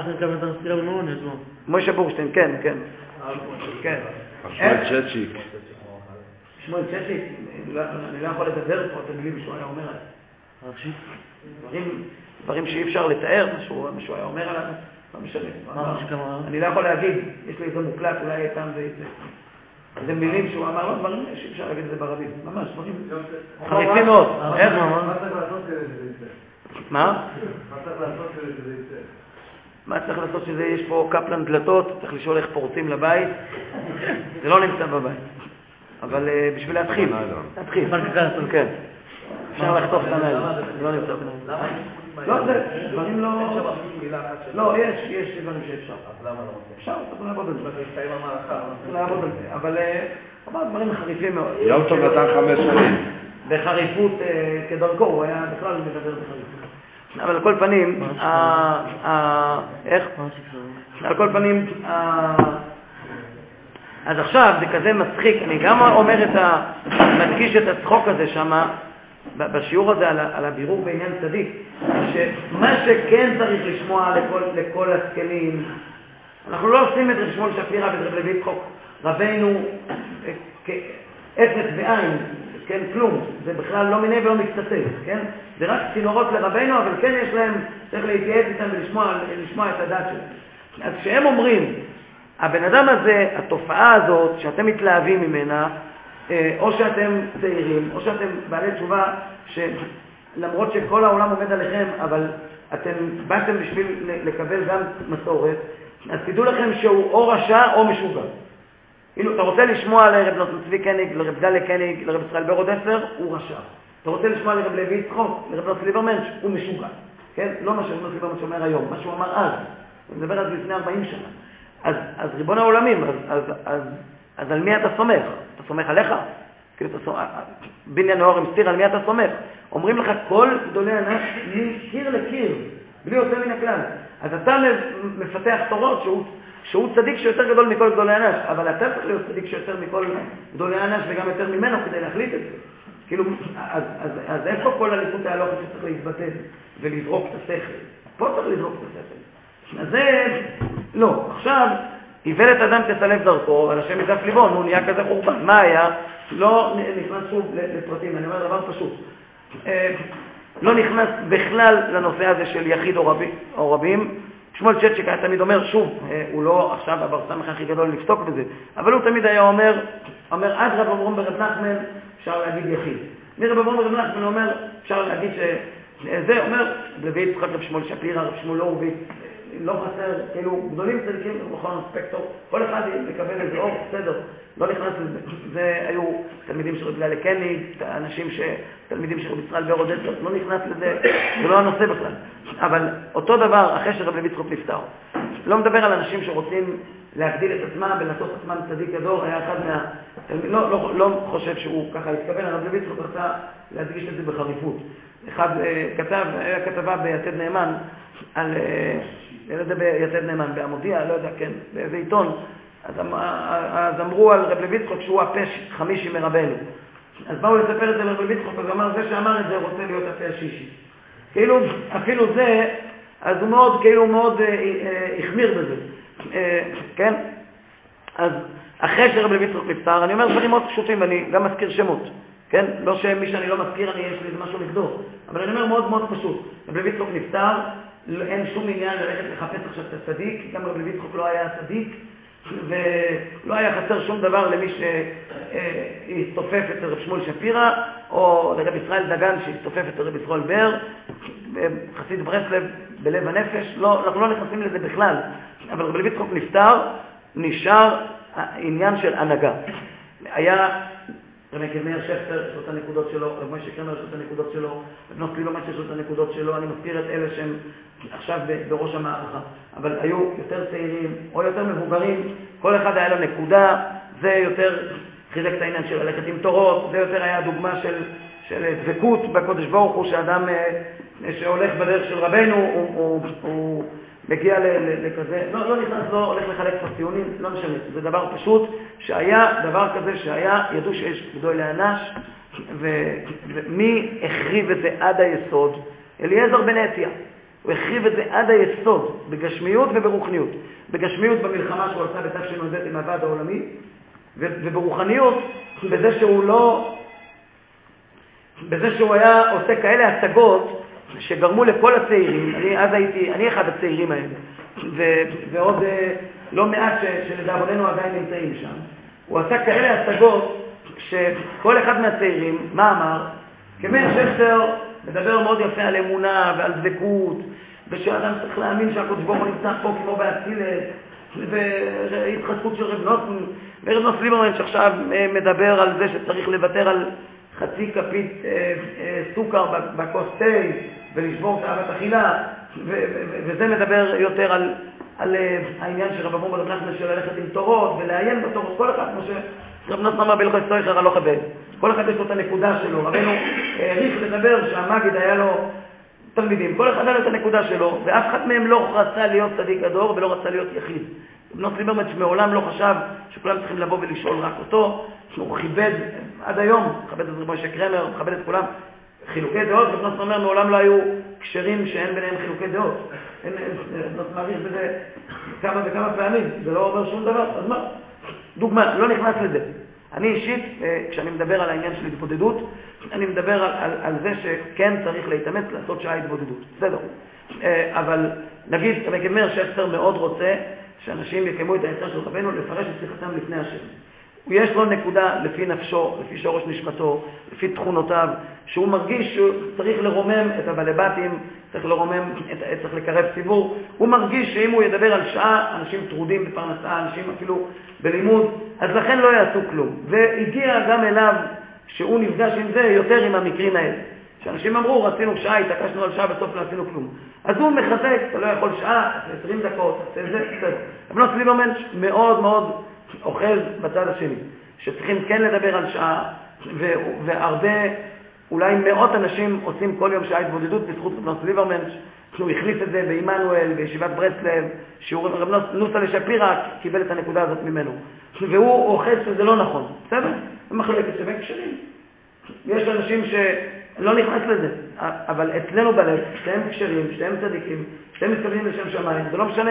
מוישה בורשטיין, כן, כן. שמואל צ'צ'יק. שמואל צ'צ'יק, אני לא יכול לדבר פה את המילים שהוא היה אומר עליו. דברים שאי אפשר לתאר, מה שהוא היה אומר עליו, לא משנה. אני לא יכול להגיד, יש לי איזה מוקלט, אולי איתם זה יצא. זה מילים שהוא אמר, לא דברים שאי אפשר להגיד את זה ברבים. ממש, דברים חריפים מאוד. איך? מה צריך לעשות כדי שזה יצא? מה? מה צריך לעשות כדי שזה יצא? מה צריך לעשות שזה, יש פה קפלן דלתות, צריך לשאול איך פורצים לבית. זה לא נמצא בבית. אבל בשביל להתחיל. כן. אפשר לחתוך את הנהל. זה לא נמצא בנהל. לא, זה, דברים לא... לא, יש דברים שאפשר. אז למה לא? אפשר, צריך לעבוד על זה. להסתיים המערכה. צריך לעבוד על זה. אבל אמר דברים חריפים מאוד. יום טוב נתן 5 שנים. בחריפות כדרכו, הוא היה בכלל מדבר בחריפות. אבל על כל פנים, איך? על כל פנים, אז עכשיו זה כזה מצחיק, אני גם אומר מדגיש את הצחוק הזה שם, בשיעור הזה על הבירור בעניין צדיק, שמה שכן צריך לשמוע לכל הסכלים, אנחנו לא עושים את רב שמואל שפירא ורב לוי יצחק רבינו כאפס בעין, כן, כלום, זה בכלל לא מיני ולא מקצתל, כן? זה רק צינורות לרבינו, אבל כן יש להם, צריך להתייעץ איתם ולשמוע את הדת שלהם. אז כשהם אומרים, הבן אדם הזה, התופעה הזאת, שאתם מתלהבים ממנה, או שאתם צעירים, או שאתם בעלי תשובה, שלמרות שכל העולם עומד עליכם, אבל אתם באתם בשביל לקבל גם מסורת, אז תדעו לכם שהוא או רשע או משוגע. אילו, אתה רוצה לשמוע לרב נותן צבי קניג, לרב דליה קניג, לרב ישראל ברודסר, הוא רשע. אתה רוצה לשמוע לרב לוי יצחק, לרב נותן ליברמנץ', הוא משוגע. כן? לא מה שרב נותן ליברמנץ' אומר היום, מה שהוא אמר אז. אני מדבר אז לפני 40 שנה. אז ריבון העולמים, אז על מי אתה סומך? אתה סומך עליך? כאילו אתה סומך, בניין נאור עם סתיר, על מי אתה סומך? אומרים לך כל גדולי הנש מקיר לקיר, בלי יוצא מן הכלל. אז אתה מפתח תורות שהוא צדיק שיותר גדול מכל גדולי הנש, אבל אתה צריך להיות צדיק שיותר מכל גדולי הנש וגם יותר ממנו כדי להחליט את זה. כאילו, אז איפה כל הליכות ההלוכת שצריך להתבטא ולזרוק את השכל? פה צריך לזרוק את השכל. אז זה, לא. עכשיו, איוולת אדם תסלף דרכו, על השם ידף ליבו, הוא נהיה כזה חורבן. מה היה? לא נכנס שוב לפרטים, אני אומר דבר פשוט. לא נכנס בכלל לנושא הזה של יחיד או רבים, שמואל צ'צ'יק היה תמיד אומר, שוב, הוא לא עכשיו הבר סמך הכי גדול לפסוק בזה, אבל הוא תמיד היה אומר עד רב אברום ברב נחמן אפשר להגיד יחיד. מרב אברום ברב נחמן אומר, אפשר להגיד שזה אומר, רבי יצחק רב שמואל שפירא, רב שמואל הורוביץ, לא חסר, כאילו גדולים צדיקים בכל הספקטור, כל אחד מקבל איזה אור, בסדר, לא נכנס לזה. זה היו תלמידים של רבי לאלי קניג, תלמידים של רבי ישראל באר עודד, לא נכנס לזה, זה לא הנושא בכלל. אבל אותו דבר, אחרי שרבי לוי יצחק נפטר, לא מדבר על אנשים שרוצים להגדיל את עצמם ולעשות עצמם צדיק הדור, היה אחד לא חושב שהוא ככה התכוון, הרב לוי יצחק רצה להדגיש את זה בחריפות. אחד היה כתבה ביתד נאמן, על יתד נאמן בעמודיה, לא יודע, כן, באיזה עיתון, אז אמרו על רב לוי יצחק שהוא הפה חמישי מרבנו. אז באו לספר את זה לרב לוי יצחק, אז אמר, זה שאמר את זה רוצה להיות הפה השישי. כאילו, אפילו זה, אז הוא מאוד, כאילו, מאוד החמיר בזה. כן? אז אחרי שרב לוי יצחק נפטר, אני אומר דברים מאוד פשוטים, ואני גם מזכיר שמות. כן? לא שמי שאני לא מזכיר, יש לי איזה משהו נגדו. אבל אני אומר מאוד מאוד פשוט. רב לוי יצחק נפטר, אין שום עניין ללכת לחפש עכשיו את הצדיק, גם רב לוי יצחק לא היה צדיק, ולא היה חסר שום דבר למי שהסתופף את רב שמואל שפירא, או לרב ישראל דגן שהסתופף את רב ישראל באר, חסיד ברסלב בלב הנפש. לא, אנחנו לא נכנסים לזה בכלל, אבל רב לוי יצחק נפטר, נשאר העניין של הנהגה. היה רבי מאיר שפטר, יש לו את הנקודות שלו, רב משה קרמר יש לו את הנקודות שלו, רב נוס לילומץ יש לו את הנקודות שלו, אני מזכיר את אלה שהם עכשיו בראש המערכה, אבל היו יותר צעירים או יותר מבוגרים, כל אחד היה לו נקודה, זה יותר חיזק את העניין של ללכת עם תורות, זה יותר היה דוגמה של דבקות בקודש ברוך הוא, שאדם שהולך בדרך של רבנו, הוא מגיע לכזה, לא נכנס, לא הולך לחלק פסטיונים, לא משנה, זה דבר פשוט, שהיה דבר כזה שהיה, ידעו שיש גדול לאנש, ומי החריב את זה עד היסוד? אליעזר בן עטיה. הוא החריב את זה עד היסוד, בגשמיות וברוחניות. בגשמיות במלחמה שהוא עשה בתשנ"ב עם הוועד העולמי, וברוחניות בזה שהוא היה עושה כאלה הצגות, שגרמו לכל הצעירים, אני אחד הצעירים האלה, ועוד לא מעט שלדאבוננו עדיין נמצאים שם. הוא עשה כאלה הצגות שכל אחד מהצעירים, מה אמר? כמאיר שפטר מדבר מאוד יפה על אמונה ועל דבקות, ושאדם צריך להאמין שהקדוש ברוך הוא נמצא פה כמו באצילת, והתחזקות של רב נוס, ורב נוס ליברמן שעכשיו מדבר על זה שצריך לוותר על חצי כפית סוכר בכוס תה ולשבור תאוות אכילה, וזה מדבר יותר על העניין של רב אברום ברב נחמן של ללכת עם תורות ולעיין בתורות. כל אחד, כמו שרב נוס אמר בהלכות סויכר הלוך הבן, כל אחד יש לו את הנקודה שלו. רבנו העריך לדבר שהמגיד היה לו תלמידים, כל אחד היה לו את הנקודה שלו, ואף אחד מהם לא רצה להיות צדיק הדור ולא רצה להיות יחיד. רב נוס ליברמן שמעולם לא חשב שכולם צריכים לבוא ולשאול רק אותו, שהוא כיבד עד היום, מכבד את רב משה קרמר, מכבד את כולם, חילוקי דעות. רב נוס אומר, מעולם לא היו קשרים שאין ביניהם חילוקי דעות. רב נוס מעריך בזה כמה וכמה פעמים, זה לא אומר שום דבר. אז מה? דוגמה, לא נכנס לזה. אני אישית, כשאני מדבר על העניין של התבודדות, אני מדבר על זה שכן צריך להתאמץ לעשות שעה התבודדות. בסדר. אבל נגיד, מאיר שפטר מאוד רוצה שאנשים יקיימו את העצה של רבנו לפרש את שיחתם לפני השם. יש לו נקודה לפי נפשו, לפי שורש נשמתו, לפי תכונותיו, שהוא מרגיש שהוא צריך לרומם את הבלבטים, צריך לקרב ציבור. הוא מרגיש שאם הוא ידבר על שעה, אנשים טרודים בפרנסה, אנשים אפילו בלימוד, אז לכן לא יעשו כלום. והגיע גם אליו שהוא נפגש עם זה יותר עם המקרים האלה. שאנשים אמרו, רצינו שעה, התעקשנו על שעה, בסוף לא עשינו כלום. אז הוא מחזק, אתה לא יכול שעה, 20 דקות, זה, בסדר. אבל נוס ליברמן מאוד מאוד אוחז בצד השני, שצריכים כן לדבר על שעה, והרבה, אולי מאות אנשים עושים כל יום שעה התבודדות בזכות רב נוס ליברמן, שהוא החליף את זה בעמנואל, בישיבת ברסלב, שהוא רב נוסה לשפירא קיבל את הנקודה הזאת ממנו. והוא אוחז שזה לא נכון, בסדר? במחלקת שווה קשרים. יש אנשים שלא נכנס לזה, אבל אצלנו בלב, שתיהם קשרים, שתיהם צדיקים, שתיהם מתכוונים לשם שמיים, זה לא משנה,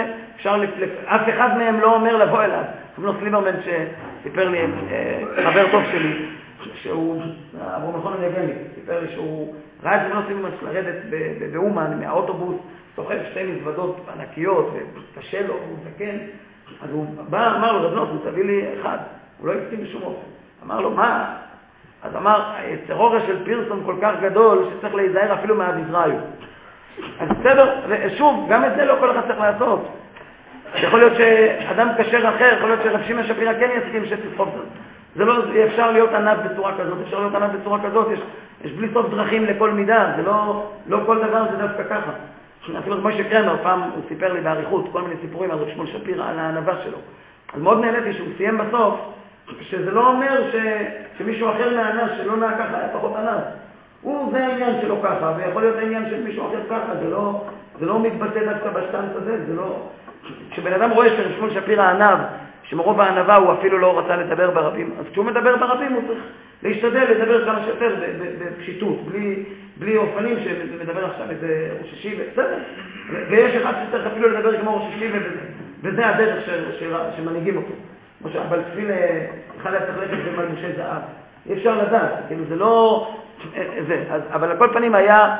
אף אחד מהם לא אומר לבוא אליו. רב נוס ליברמן שסיפר לי, חבר טוב שלי, שהוא, אברהם נכון הנגני, סיפר לי שהוא ראה את זה נוסעים לרדת באומן מהאוטובוס, סוחב 2 מזוודות ענקיות וקשה לו, הוא זקן, אז הוא בא, אמר לו, רב נוסון, תביא לי 1, הוא לא הסכים בשום אופן. אמר לו, מה? אז אמר, הטרור של פירסון כל כך גדול שצריך להיזהר אפילו מהאביזרעיו. אז בסדר, שוב, גם את זה לא כל אחד צריך לעשות. יכול להיות שאדם קשר אחר, יכול להיות שרב שמעון שפירא כן יסכים שתסחוב. זה לא, אפשר להיות ענב בצורה כזאת, אפשר להיות ענב בצורה כזאת, יש בלי סוף דרכים לכל מידה, זה לא כל דבר זה דווקא ככה. אפילו כמו שקרמר, פעם הוא סיפר לי בעריכות כל מיני סיפורים על רב שמעון שפירא, על הענבה שלו. אז מאוד נהניתי שהוא סיים בסוף, שזה לא אומר שמישהו אחר מהענב שלא נע ככה, היה פחות ענב. זה העניין שלו ככה, ויכול להיות העניין של מישהו אחר ככה, זה לא מתבטא דווקא בשטנץ הזה, זה לא... כשבן אדם רואה שרב שמעון שפירא ענב, שמרוב הענבה הוא אפילו לא רצה לדבר ברבים, אז כשהוא מדבר ברבים הוא צריך להשתדל לדבר כמה שיותר בפשיטות, בלי אופנים שמדבר עכשיו איזה ראש השיבה, בסדר. ויש אחד שצריך אפילו לדבר כמו ראש השיבה, וזה הדרך שמנהיגים אותו. כמו שהבעל תפיל אחד צריך ללכת במלבושי זהב. אי אפשר לדעת, כאילו זה לא... אבל על כל פנים היה,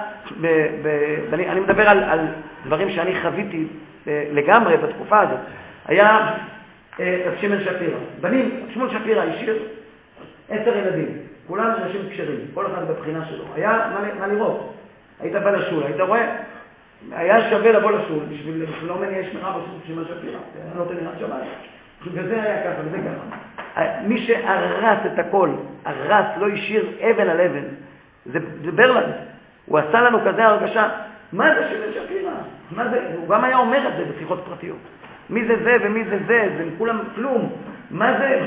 אני מדבר על דברים שאני חוויתי לגמרי בתקופה הזאת, היה רב שמעון שפירא. בנים, רב שמעון שפירא השאיר 10 ילדים, כולם אנשים כשרים, כל אחד בבחינה שלו. היה מה לראות. היית בא לשול, היית רואה, היה שווה לבוא לשול, בשביל לא מניע שמירה בשביל שמעון שפירא, לא נותן יראת שבת. וזה היה ככה, וזה ככה. מי שהרס את הכל, הרס, לא השאיר אבן על אבן, זה ברלנד. הוא עשה לנו כזה הרגשה, מה זה שמעון שפירא? מה זה? הוא גם היה אומר את זה בשיחות פרטיות. מי זה זה ומי זה זה, זה כולם כלום. מה זה?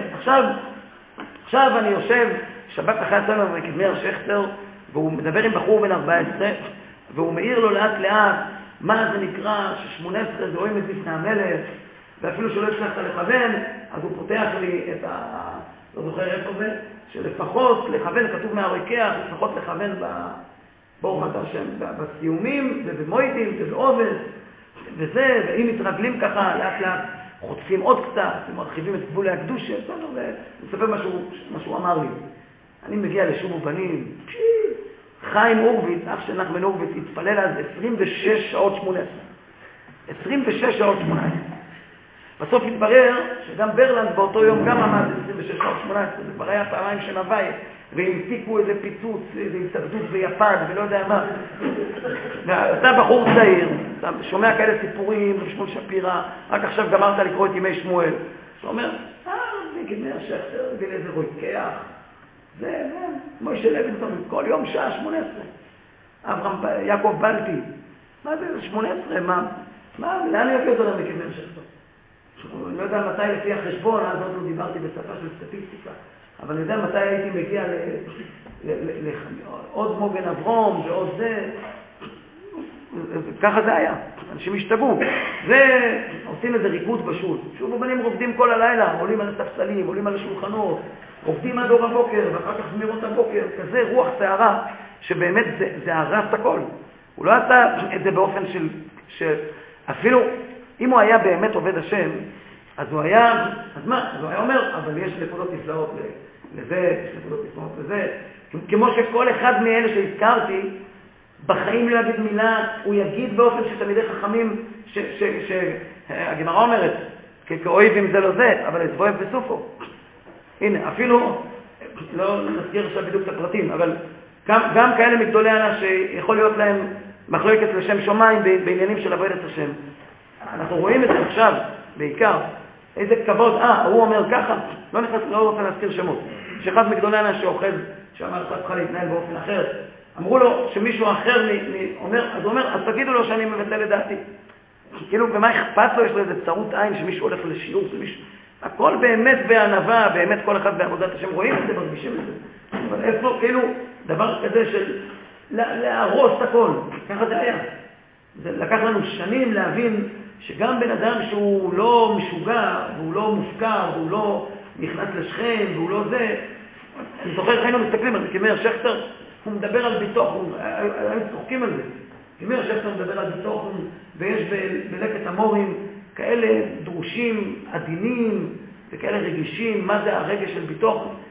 עכשיו אני יושב, שבת אחרי הצלם מקדמי שכטר, והוא מדבר עם בחור בן 14, והוא מעיר לו לאט לאט, מה זה נקרא, ש18 זה רואים את לפני המלך, ואפילו שלא הצלחת לכוון, אז הוא פותח לי את לא זוכר איפה זה, שלפחות לכוון, כתוב מהריקח, לפחות לכוון ברוך אתה השם, בסיומים ובמוידים ובעובד, וזה, ואם מתרגלים ככה, לאט לאט חוטפים עוד קצת, ומרחיבים את גבולי הקדושה, נספר מה שהוא אמר לי. אני מגיע לשוב ובנים, חיים אורביץ, אח של נחמן אורביץ, התפלל אז 26 שעות 18. 26 שעות 18. בסוף התברר שגם ברלנד באותו יום גם עמד 26 שעות 18, זה כבר היה פעמיים שנווי, והמתיקו איזה פיצוץ, איזה התאבדות ביפן, ולא יודע מה. אתה בחור צעיר, אתה שומע כאלה סיפורים, רב שמעון שפירא, רק עכשיו גמרת לקרוא את ימי שמואל. אתה אומר, מקדמי השכטר, הביא לאיזה רוקח, זה, מוישה לוינסון, כל יום שעה 18. יעקב בלטי, מה זה 18? לאן יביא אותו למקדמי השכטר? אני לא יודע מתי לפי החשבון, אז עוד לא דיברתי בשפה של סטטיסטיקה, אבל אני יודע מתי הייתי מגיע לעוד מוגן אברום ועוד זה, ככה זה היה, אנשים השתגעו, ועושים איזה ריקוד בשול, שוב הבנים רוקדים כל הלילה, עולים על הספסלים, עולים על השולחנות, רוקדים עד אור הבוקר, ואחר כך זמירות הבוקר, כזה רוח שערה, שבאמת זה הרס הכל. הוא לא עשה את זה באופן אפילו אם הוא היה באמת עובד השם, אז הוא היה, אז מה? אז הוא היה אומר, אבל יש נקודות נפלאות לזה, יש נקודות נפלאות לזה. כמו שכל אחד מאלה שהזכרתי, בחיים לא יגיד מילה, הוא יגיד באופן שתלמידי חכמים, שהגמרא אומרת, כאויבים זה לא זה, אבל הסבואב בסופו. הנה, אפילו, לא נזכיר עכשיו בדיוק את הפרטים, אבל גם כאלה מגדולי ענה שיכול להיות להם מחלוקת לשם שמיים בעניינים של עבודת השם. אנחנו רואים את זה עכשיו, בעיקר, איזה כבוד, הוא אומר ככה, לא רוצה להזכיר שמות, שאחד מגדולי ענה שאוחז, שאמר לך צריכה להתנהל באופן אחר, אמרו לו שמישהו אחר אומר, אז הוא אומר, אז תגידו לו שאני מבטל את דעתי. כאילו, במה אכפת לו? יש לו איזה צרות עין שמישהו הולך לשיעור, הכל באמת בענווה, באמת כל אחד בעבודת השם, רואים את זה, מרגישים את זה. אבל איפה, כאילו, דבר כזה של להרוס את הכל, ככה זה היה. זה לקח לנו שנים להבין שגם בן אדם שהוא לא משוגע, והוא לא מופקר, והוא לא נכנס לשכם, והוא לא זה, אני זוכר, היינו מסתכלים על זה, כמאיר שכטר, הוא מדבר על ביטוחון, היינו צוחקים על זה. כמאיר שכטר מדבר על ביטוחון, ויש בלקט המורים כאלה דרושים, עדינים, וכאלה רגישים, מה זה הרגש של ביטוחון?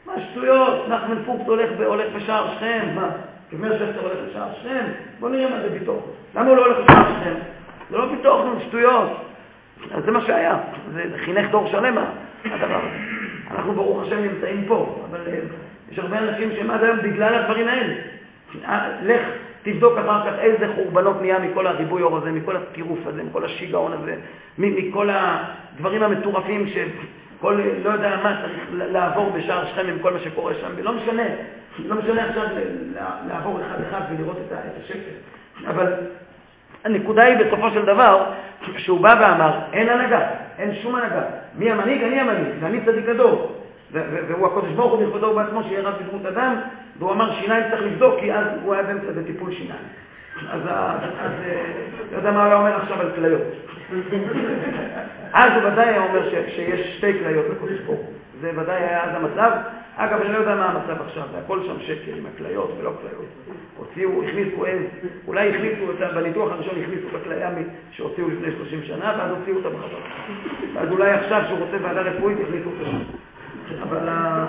מה שטויות, נחמן פוקס הולך בשער שכם, מה? כמר שכתר הולך בשער שכם? בוא נראה מה זה ביטוח. למה הוא לא הולך בשער שכם? זה לא ביטוח, זה שטויות. אז זה מה שהיה, זה חינך דור שלם הדבר הזה. אנחנו ברוך השם נמצאים פה, אבל יש הרבה אנשים שהם עד היום בגלל הדברים האלה. לך תבדוק אחר כך איזה חורבנות נהיה מכל הריבוי אור הזה, מכל הטירוף הזה, מכל השיגעון הזה, מכל הדברים המטורפים שכל, לא יודע מה, צריך לעבור בשער שכם עם כל מה שקורה שם, ולא משנה, לא משנה עכשיו לעבור אחד אחד ולראות את השקר. אבל הנקודה היא בסופו של דבר, שהוא בא ואמר, אין הנהגה, אין שום הנהגה. מי המנהיג? אני המנהיג, ואני צדיק הדור. והוא הקודש ברוך הוא בכבודו בעצמו שיהיה רב בדמות אדם, והוא אמר שיניים צריך לבדוק, כי אז הוא היה באמצע בטיפול שיניים. אז לא יודע מה הוא אומר עכשיו על כליות. אז הוא ודאי היה אומר שיש שתי כליות לקודש ברוך הוא. זה ודאי היה אז המצב. אגב, אני לא יודע מה המצב עכשיו, זה הכל שם שקר עם הכליות ולא כליות. הכניסו אולי הכניסו אותה, בניתוח הראשון הכניסו את הכליה שהוציאו לפני 30 שנה, ואז הוציאו אותה בחזרה. אז אולי עכשיו שהוא רוצה ועדה רפואית, הכניסו אותה. אבל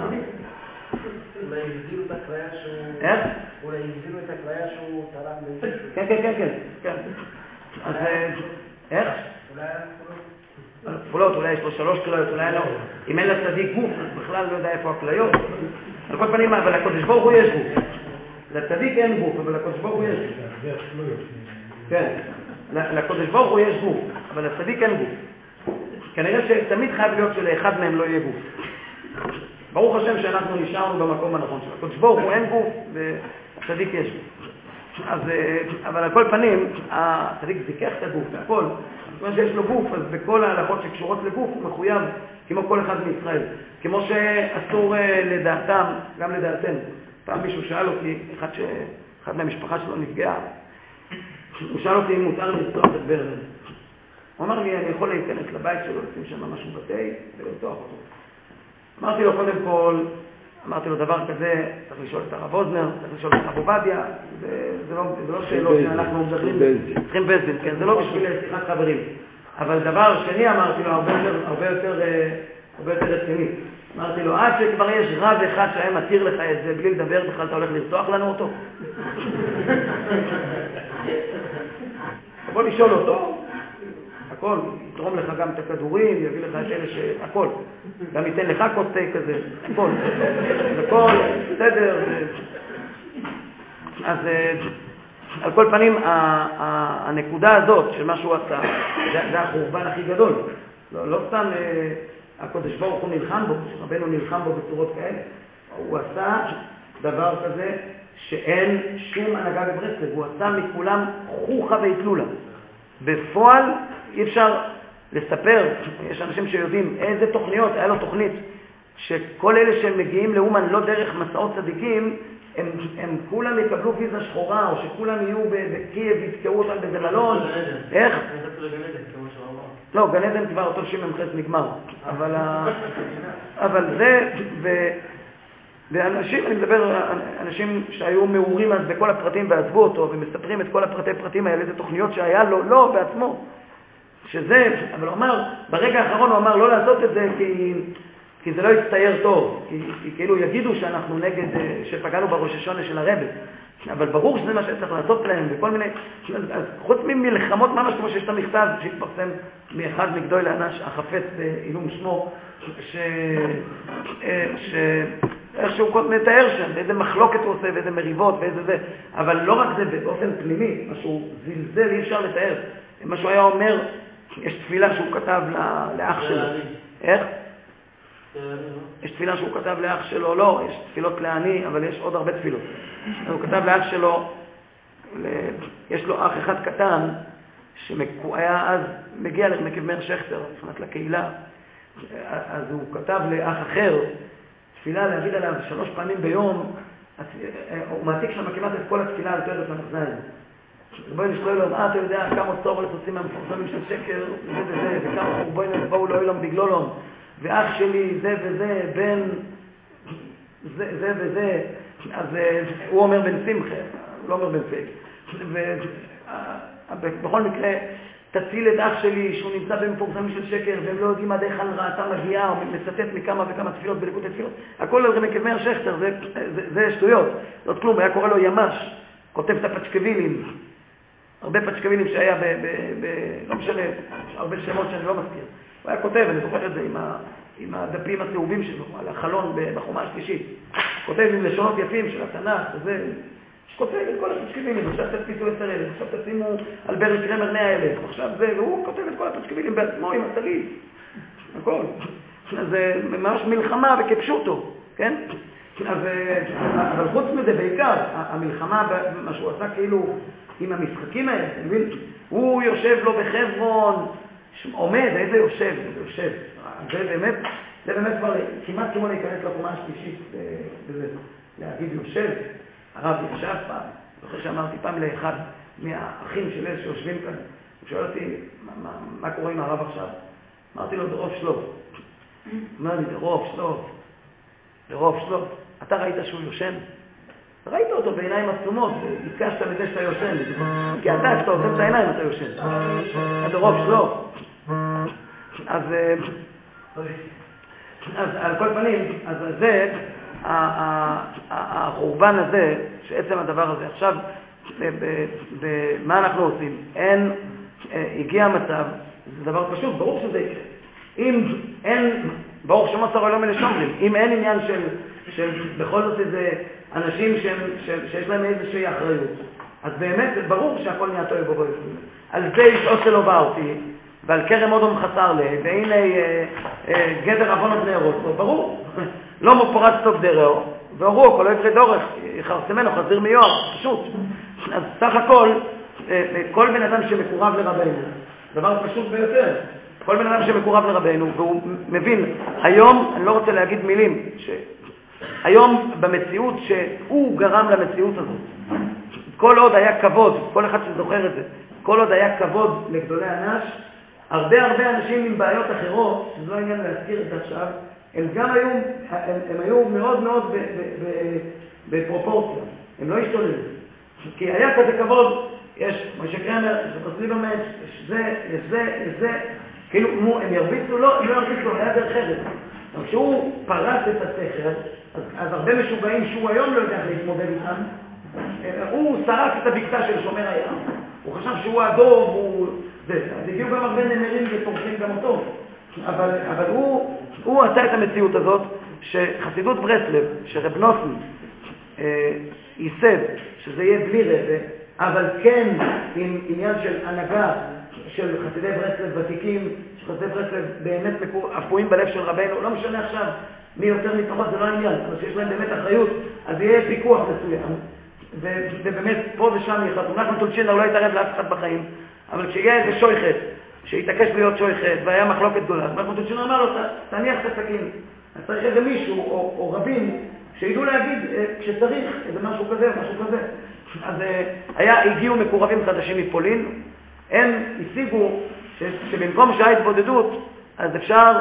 אולי הגזירו את הכליה שהוא... איך? אולי הגזירו את הכליה שהוא תרם למישהו. כן. אז איך? אולי היה כפולות, אולי יש לו 3 כליות, אולי לא. אם אין לצדיק גוף, אז בכלל לא יודע איפה הכליות. על כל פנים, אבל לקודש ברוך הוא יש גוף. לצדיק אין גוף, אבל לקודש ברוך הוא יש גוף. כן, לקודש ברוך הוא יש גוף, אבל לצדיק אין גוף. כנראה שתמיד חייב להיות שלאחד מהם לא יהיה גוף. ברוך השם שאנחנו נשארנו במקום הנכון שלו. לקודש ברוך הוא אין גוף, והצדיק יש גוף. אבל על כל פנים, הצדיק זיקח את הגוף, והכל. כיוון שיש לו גוף, אז בכל ההלכות שקשורות לגוף הוא מחויב כמו כל אחד מישראל. כמו שאסור לדעתם, גם לדעתנו. פעם מישהו שאל אותי, אחד מהמשפחה שלו נפגעה, הוא שאל אותי אם מותר לרצוח את ברזל. הוא אמר לי, אני יכול להיכנס לבית שלו, לשים שם משהו בתי ולרצוח אותו. אמרתי לו, קודם כל, אמרתי לו דבר כזה, צריך לשאול את הרב אוזנר, צריך לשאול את הרב עובדיה, זה לא שאלות שאנחנו מדברים, צריכים בזדין, כן, זה לא בשביל שיחת חברים. אבל דבר שני אמרתי לו, הרבה יותר רציני. אמרתי לו, עד שכבר יש רב אחד שהיה מתיר לך את זה, בלי לדבר בכלל אתה הולך לרצוח לנו אותו? בוא לשאול אותו, הכל, יתרום לך גם את הכדורים, יביא לך את אלה הכל. גם ייתן לך כוס תה כזה, הכל, בסדר. אז על כל פנים, הנקודה הזאת של מה שהוא עשה, זה החורבן הכי גדול. לא סתם הקודש ברוך הוא נלחם בו, רבנו נלחם בו בצורות כאלה. הוא עשה דבר כזה שאין שום הנהגה בברסלב, הוא עשה מכולם חוכה והתלולה. בפועל אי אפשר לספר, יש אנשים שיודעים איזה תוכניות, היה לו תוכנית שכל אלה שהם מגיעים לאומן לא דרך מסעות צדיקים, הם כולם יקבלו ויזה שחורה, או שכולם יהיו בקייב ויתקעו אותם באיזה מלון. איך? לא, גן עדן כבר טוב שממחס נגמר. אבל זה, ואנשים, אני מדבר, אנשים שהיו מעורים אז בכל הפרטים ועזבו אותו, ומספרים את כל הפרטים האלה, זה תוכניות שהיה לו, לא בעצמו. שזה, אבל הוא אמר, ברגע האחרון הוא אמר לא לעשות את זה כי זה לא יצטייר טוב, כי כאילו יגידו שאנחנו נגד, שפגענו בראש השונה של הרבי. אבל ברור שזה מה שצריך לעשות להם, וכל מיני, אז חוץ ממלחמות ממש כמו שיש את המכתב שהתפרסם מאחד מגדוי לאנש החפץ בעילום שמו, איך שהוא מתאר שם, באיזה מחלוקת הוא עושה, ואיזה מריבות, ואיזה זה, אבל לא רק זה, באופן פנימי, משהו זלזל, אי אפשר לתאר. מה שהוא היה אומר, יש תפילה שהוא כתב לאח שלו. איך? יש תפילה שהוא כתב לאח שלו, לא, יש תפילות לעני, אבל יש עוד הרבה תפילות. הוא כתב לאח שלו, יש לו אח אחד קטן, שהיה אז מגיע למקיב מאיר שכטר, נכנס לקהילה, אז הוא כתב לאח אחר, תפילה להגיד עליו 3 פעמים ביום, הוא מעתיק שם כמעט את כל התפילה על פרק למחזיים. בואי נשאול לו, אתה יודע כמה צור לפוצים מהמפורסמים של שקר, וזה, וכמה חורבוינים באו לא אילום בגלולום, ואח שלי זה וזה, בן זה וזה, אז הוא אומר בן שמחה, הוא לא אומר בן פייק. ובכל מקרה, תציל את אח שלי שהוא נמצא במפורסמים של שקר, והם לא יודעים עד היכן רעתה מגיעה, או מצטט מכמה וכמה תפילות בליקוטי תפילות. הכל על רבי מאיר שכטר, זה שטויות. זאת כלום, היה קורא לו ימש, כותב את הפצ'קווילים, הרבה פצ'קווילים שהיה לא משנה, הרבה שמות שאני לא מזכיר. הוא היה כותב, אני זוכר את זה עם הדפים הצהובים שלו, על החלון בחומה השלישית. כותב עם לשונות יפים של התנ"ך, וזה... כותב את כל הפצ'קווילים, עכשיו תדפיסו 10,000, עכשיו תשימו על ברי קרמר 100,000, עכשיו זה, והוא כותב את כל הפצ'קווילים בעצמו עם הסליף, הכל. זה ממש מלחמה וכפשוטו, כן? אבל חוץ מזה בעיקר, המלחמה, מה שהוא עשה כאילו עם המשחקים האלה, הוא יושב לו בחברון, עומד, איזה יושב, זה באמת כבר כמעט כמו להיכנס לקומה השלישית, להגיד יושב. הרב ישב פעם, אחרי שאמרתי פעם לאחד מהאחים של אלה שיושבים כאן, הוא שואל אותי, מה קורה עם הרב עכשיו? אמרתי לו, ברוב שלוף. אמר לי, ברוב שלוף. אתה ראית שהוא יושן? ראית אותו בעיניים עצומות, התקשת מזה שאתה יושן, כי אתה כשאתה עושה את העיניים אתה יושן. אתה ברוב שלוף. אז על כל פנים, אז זה... החורבן הזה, שעצם הדבר הזה, עכשיו, מה אנחנו עושים? הגיע המצב, זה דבר פשוט, ברור שזה יקרה. אם אין, ברור שמוסר אלוהים אלה שומרים, אם אין עניין של בכל זאת איזה אנשים שיש להם איזושהי אחריות, אז באמת ברור שהכל נהיה טוב בו. על זה ישעוש שלא בא אותי, ועל כרם אודום חסר לי, והנה גדר עוון עוד נערות, ברור. לא מפורץ טוב דרעו, והורו, כל עברי דורך, יחרסמנו, חזיר מיוער, פשוט. אז סך הכל, כל בן אדם שמקורב לרבנו, דבר פשוט ביותר, כל בן אדם שמקורב לרבנו, והוא מבין, היום, אני לא רוצה להגיד מילים, היום במציאות שהוא גרם למציאות הזאת, כל עוד היה כבוד, כל אחד שזוכר את זה, כל עוד היה כבוד לגדולי הנש, הרבה אנשים עם בעיות אחרות, שזה לא עניין להזכיר את זה עכשיו, הם גם היו מאוד מאוד בפרופורציה, הם לא השתוללו. כי היה כזה כבוד, יש משה קרמר, יש פסליברמן, יש זה, כאילו הם ירביצו, לא ירביצו, היה דרך אחרת. כשהוא פרץ את הסכר, אז הרבה משוגעים שהוא היום לא יודע להתמודד איתם, הוא שרק את הבקתה של שומר הים, הוא חשב שהוא הדוב, אז הגיעו גם הרבה נמרים ותורכים גם אותו. אבל הוא עשה את המציאות הזאת שחסידות ברסלב, שרב נוסן ייסד, שזה יהיה בלי רבה, אבל כן עם עניין של הנהגה של חסידי ברסלב ותיקים, שחסידי ברסלב באמת אפויים בלב של רבנו, לא משנה עכשיו מי יותר מתוכות, זה לא העניין, אבל שיש להם באמת אחריות, אז יהיה פיקוח מסוים, ובאמת פה ושם יחד, נחמן טולצ'ינר לא יתערב לאף אחד בחיים, אבל כשיהיה איזה שויכת, שהתעקש להיות שויכת, והיה מחלוקת גדולה, אז נחמן טולצ'ינר אמר לו, תניח את הסכין, אז צריך איזה מישהו או רבים שידעו להגיד כשצריך איזה משהו כזה. אז הגיעו מקורבים חדשים מפולין, הם השיגו שבמקום שעה התבודדות, אז אפשר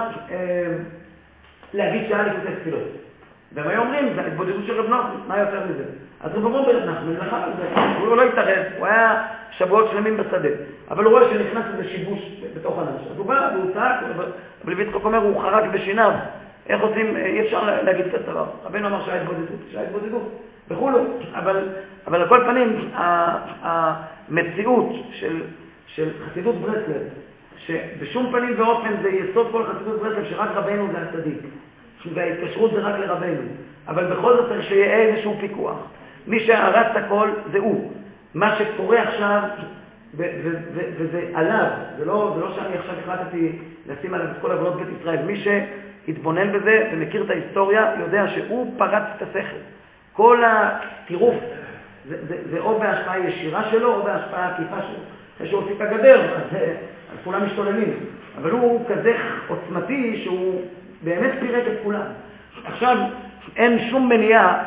להגיד שעה לקוטי תפילות. והם היו אומרים, זה התבודדות של רב נוסן, מה יותר מזה? אז רב נוסן ברב נחמן לחם על זה, הוא לא התערב, הוא היה שבועות שלמים בשדה, אבל הוא רואה שנכנס איזה שיבוש בתוך הנש. אז הוא בא והוא צעק, אבל לויצחוק אומר, הוא חרק בשיניו. איך עושים, אי אפשר להגיד את הדבר. רבנו אמר שעה התבודדות, וכולו. אבל על כל פנים, המציאות של חסידות ברסלב, שבשום פנים ואופן זה יסוד כל חסידות ברסלב, שרק רבנו זה הצדיק, וההתקשרות זה רק לרבנו. אבל בכל זאת צריך שיהיה איזשהו פיקוח. מי שהרס את הכל זה הוא. מה שקורה עכשיו, וזה עליו, זה לא שאני עכשיו החלטתי לשים עליו את כל עבודות בית ישראל. מי שהתבונן בזה ומכיר את ההיסטוריה, יודע שהוא פרץ את השכל. כל הטירוף, זה או בהשפעה ישירה שלו, או בהשפעה עקיפה שלו. אחרי שהוא הוציא את הגדר, אז כולם משתוללים. אבל הוא כזה עוצמתי שהוא באמת פירק את כולם. עכשיו, אין שום מניעה,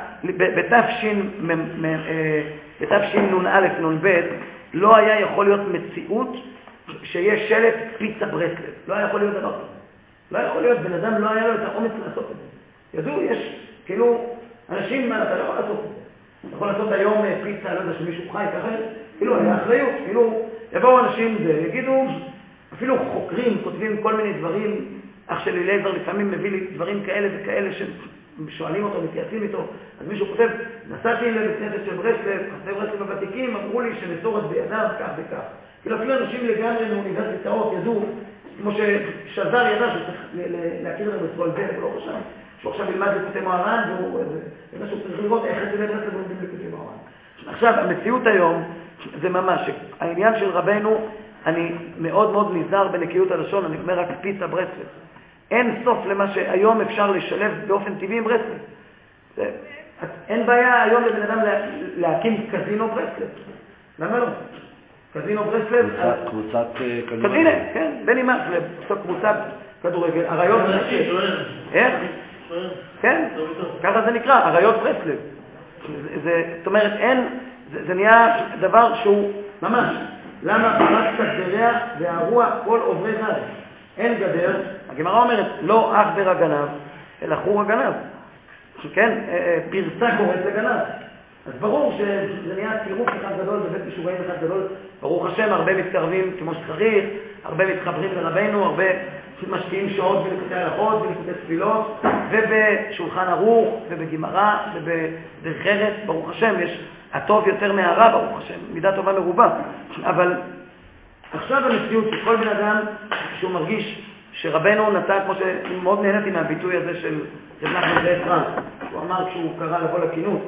בתשנ"א נ"ב, לא היה יכול להיות מציאות שיש שלט פיצה ברסלב. לא היה יכול להיות דבר כזה. לא יכול להיות, בן אדם לא היה לו את האומץ לעשות את זה. ידעו, יש כאילו אנשים, אתה לא יכול לעשות את זה. יכול לעשות היום פיצה, לא יודע שמישהו חי ככה, כאילו היה אחריות, כאילו יבואו אנשים יגידו, אפילו חוקרים כותבים כל מיני דברים, אח שלי אליעזר לפעמים מביא לי דברים כאלה וכאלה ששואלים אותו, מתייעצים איתו, אז מישהו כותב, נסעתי לבית כנסת של ברסלב, חסי ברסלב הוותיקים, אמרו לי שמסורת בידיו כך וכך. כאילו אפילו אנשים לגמרי מאוניברסיטאות ידעו, כמו ששזר ידע שהוא צריך להכיר לנו את כל זה, הוא לא חשב, שהוא עכשיו ילמד לקוטי מוהר"ן, והוא צריך לראות איך חסידי ברסלב לומדים לקוטי מוהר"ן. עכשיו, המציאות היום זה ממש, העניין של רבנו, אני מאוד מאוד נזהר בנקיות הלשון, אני אומר רק פיצה ברסלב. אין סוף למה שהיום אפשר לשלב באופן טבעי עם ברסלב. אין בעיה היום לבן אדם להקים קזינו ברסלב. למה לא? קזינו ברסלב... קבוצת כדורגל. הנה, כן, בני מקלב, קבוצת כדורגל, אריות ברסלב. איך? כן, ככה זה נקרא, אריות ברסלב. זאת אומרת, אין, זה נהיה דבר שהוא ממש, למה פרץ גדריה והרוע כל עוברי זר? אין גדר, הגמרא אומרת, לא אך הגנב, אלא חור הגנב. כן, פרסה קוראת לגנב. אז ברור שזה נהיה צירוף אחד גדול, בבית משוגעים אחד גדול, ברוך השם, הרבה מתקרבים כמו שצריך, הרבה מתחברים לרבנו, הרבה משקיעים שעות בליקוטי הלכות, בליקוטי תפילות, ובשולחן ערוך, ובגמרא, ובדרך ארץ, ברוך השם, יש הטוב יותר מהרע, ברוך השם, מידה טובה מרובה. אבל עכשיו המציאות שכל בן אדם שהוא מרגיש שרבנו נתן, כמו שמאוד נהניתי מהביטוי הזה של נחמן זאב פרנק, שהוא אמר כשהוא קרא לבוא לכינות,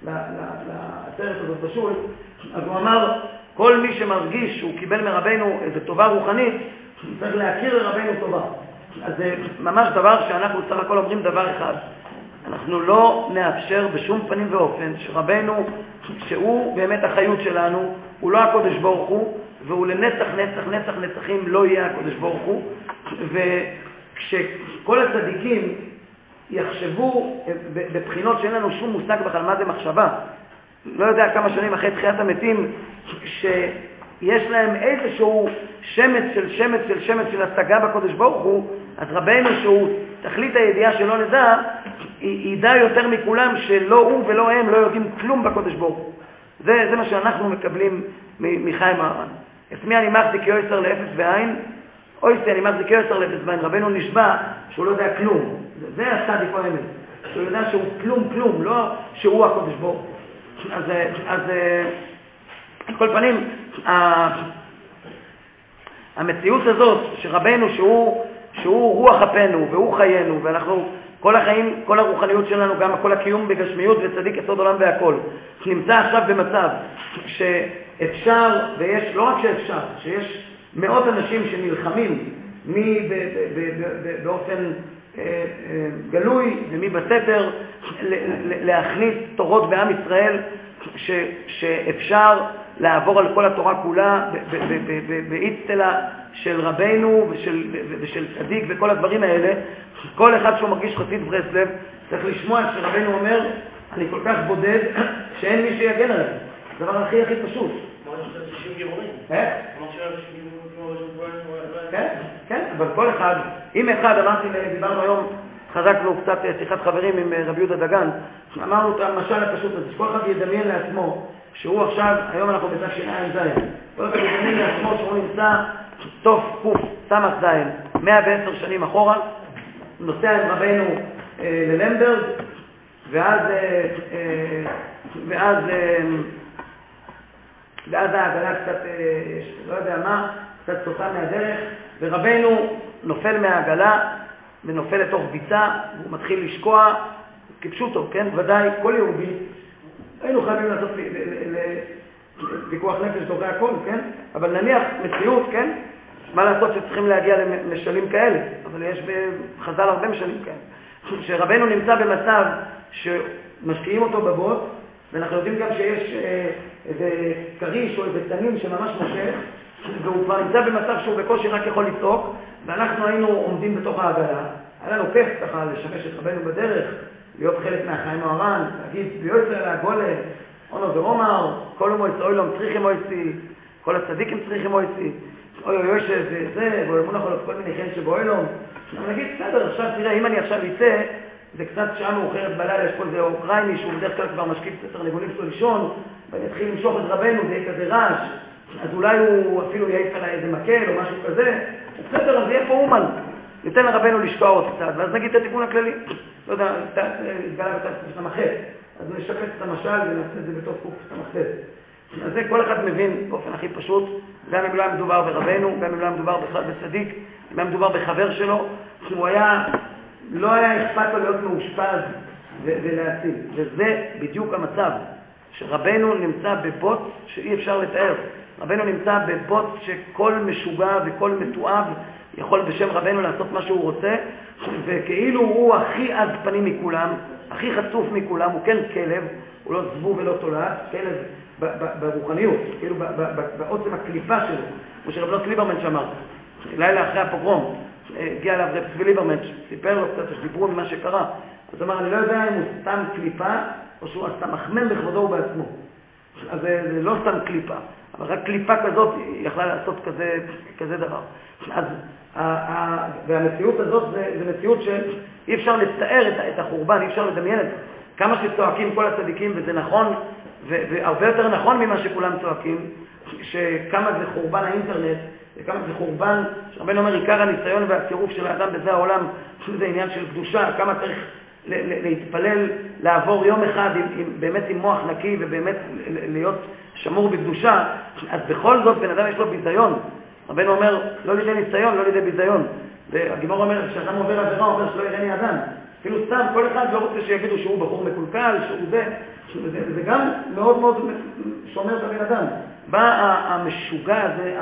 לעצרת הזאת בשול, אז הוא אמר, כל מי שמרגיש שהוא קיבל מרבנו איזו טובה רוחנית, צריך להכיר לרבנו טובה. אז זה ממש דבר שאנחנו סך הכל אומרים דבר אחד. אנחנו לא נאפשר בשום פנים ואופן שרבנו, שהוא באמת החיות שלנו, הוא לא הקודש ברוך הוא, והוא לנצח נצח נצח נצחים לא יהיה הקודש ברוך הוא. וכשכל הצדיקים יחשבו בבחינות שאין לנו שום מושג בכלל מה זה מחשבה, לא יודע כמה שנים אחרי תחיית המתים, שיש להם איזשהו שמץ של השגה בקודש ברוך הוא, אז רבנו שהוא תכלית הידיעה שלא נדע, ידע יותר מכולם שלא הוא ולא הם לא יודעים כלום בקודש ברוך הוא. זה מה שאנחנו מקבלים מחיים מהר"ן. עצמי אני מחזיק יויסר לאפס ועין, אויסי אני מחזיק יויסר לאפס ועין. רבנו נשבע שהוא לא יודע כלום. זה הצדיק או האמת. שהוא יודע שהוא כלום, לא שהוא הקודש ברוך הוא. אז על כל פנים, המציאות הזאת שרבנו שהוא רוח אפנו והוא חיינו, ואנחנו כל החיים, כל הרוחניות שלנו, גם כל הקיום בגשמיות וצדיק יסוד עולם והכל, נמצא עכשיו במצב שאפשר, ויש, לא רק שאפשר, שיש מאות אנשים שנלחמים מי באופן גלוי ומי בסתר להכניס תורות בעם ישראל, שאפשר לעבור על כל התורה כולה באצטלה של רבנו ושל צדיק וכל הדברים האלה. כל אחד שהוא מרגיש חסיד ברסלב צריך לשמוע שרבנו אומר, אני כל כך בודד שאין מי שיגן עליי. זה הדבר הכי פשוט. כן, אבל כל אחד, אם אחד, אמרתי, דיברנו היום, חזקנו קצת שיחת חברים עם רבי יהודה דגן, אמרנו את המשל הפשוט הזה, שכל אחד ידמיין לעצמו, שהוא עכשיו, היום אנחנו בתשע"ז, כל אחד ידמיין לעצמו שהוא נמצא סוף קוף, סמך זין, 110 שנים אחורה, נוסע עם רבנו ללמברג, ואז העגלה קצת, לא יודע מה, קצת סוטה מהדרך, ורבנו נופל מהעגלה, ונופל לתוך ביצה, והוא מתחיל לשקוע, כפשוטו, כן? ודאי, כל יהודי, היינו חייבים לעשות פיקוח נפש דוחה הכל, כן? אבל נניח מציאות, כן? מה לעשות שצריכים להגיע למשלים כאלה? אבל יש בחז"ל הרבה משלים כאלה. שרבנו נמצא במצב שמשקיעים אותו בבוט, ואנחנו יודעים גם שיש איזה קריש או איזה תנין שממש מושך, והוא כבר נמצא במצב שהוא בקושי רק יכול לצעוק, ואנחנו היינו עומדים בתוך העגלה. היה לנו כיף ככה לשמש את רבנו בדרך, להיות חלק מהחיים מהר"ן, להגיד ביוסר להגולה, אונו ואומר, כל אומו יצאוילום צריכים מויסי, כל הצדיקים צריכים מויסי, אוי אוי אוי שזה, ואומרו נכון כל מיני חן שבאוילום. אני אגיד, בסדר, עכשיו תראה, אם אני עכשיו יצא, זה קצת שעה מאוחרת בלילה, יש פה איזה אוקראיני שהוא בדרך כלל כבר משקיף את התרנגולים שלו לישון, ואני אתחיל למשוך את רבנו, זה יהיה כזה רעש, אז אולי הוא אפילו יעיף עליי איזה מקל או משהו כזה, בסדר, אז יהיה פה אומן, ניתן לרבנו לשקוע עוד קצת, ואז נגיד את התיקון הכללי, לא יודע, התגלה בתוך קוף סמכת, אז נשפץ את המשל ונעשה את זה בתוך קוף סמכת. אז זה כל אחד מבין באופן הכי פשוט, גם אם לא היה מדובר ברבנו, גם אם לא היה מדובר בכלל בצדיק, אם היה מדובר בחבר שלו, שהוא לא היה אכפת לו להיות מאושפז ולהציל. וזה בדיוק המצב, שרבנו נמצא בבוט שאי אפשר לתאר. רבנו נמצא בבוט שכל משוגע וכל מתואב יכול בשם רבנו לעשות מה שהוא רוצה, וכאילו הוא הכי עז פנים מכולם, הכי חצוף מכולם, הוא כן כלב, הוא לא זבוב ולא תולעת, כלב ברוחניות, כאילו בעוצם הקליפה שלו, כמו שרב ליברמן שאמר, לילה אחרי הפוגרום, הגיע אליו רב צבי ליברמן, סיפר לו קצת, שדיברו ממה שקרה, אז אמר, אני לא יודע אם הוא סתם קליפה, או שהוא סתם מחמם בכבודו ובעצמו. אז זה לא סתם קליפה, אבל רק קליפה כזאת יכלה לעשות כזה דבר. אז, והמציאות הזאת זה מציאות שאי אפשר לתאר את החורבן, אי אפשר לדמיין את זה. כמה שצועקים כל הצדיקים, וזה נכון, והרבה יותר נכון ממה שכולם צועקים, שכמה זה חורבן האינטרנט, וכמה זה חורבן, שרבנו אומר, עיקר הניסיון והצירוף של האדם בזה העולם, זה עניין של קדושה, כמה צריך להתפלל, לעבור יום אחד באמת עם מוח נקי, ובאמת להיות שמור בקדושה, אז בכל זאת בן אדם יש לו ביזיון. רבנו אומר, לא לידי ניסיון, לא לידי ביזיון. והגימור אומר, כשאדם עובר עבירה, אומר שלא יראני אדם. אפילו סתם, כל אחד לא רוצה שיגידו שהוא בחור מקולקל, שהוא זה גם מאוד מאוד שומר את הבן אדם. בא המשוגע הזה,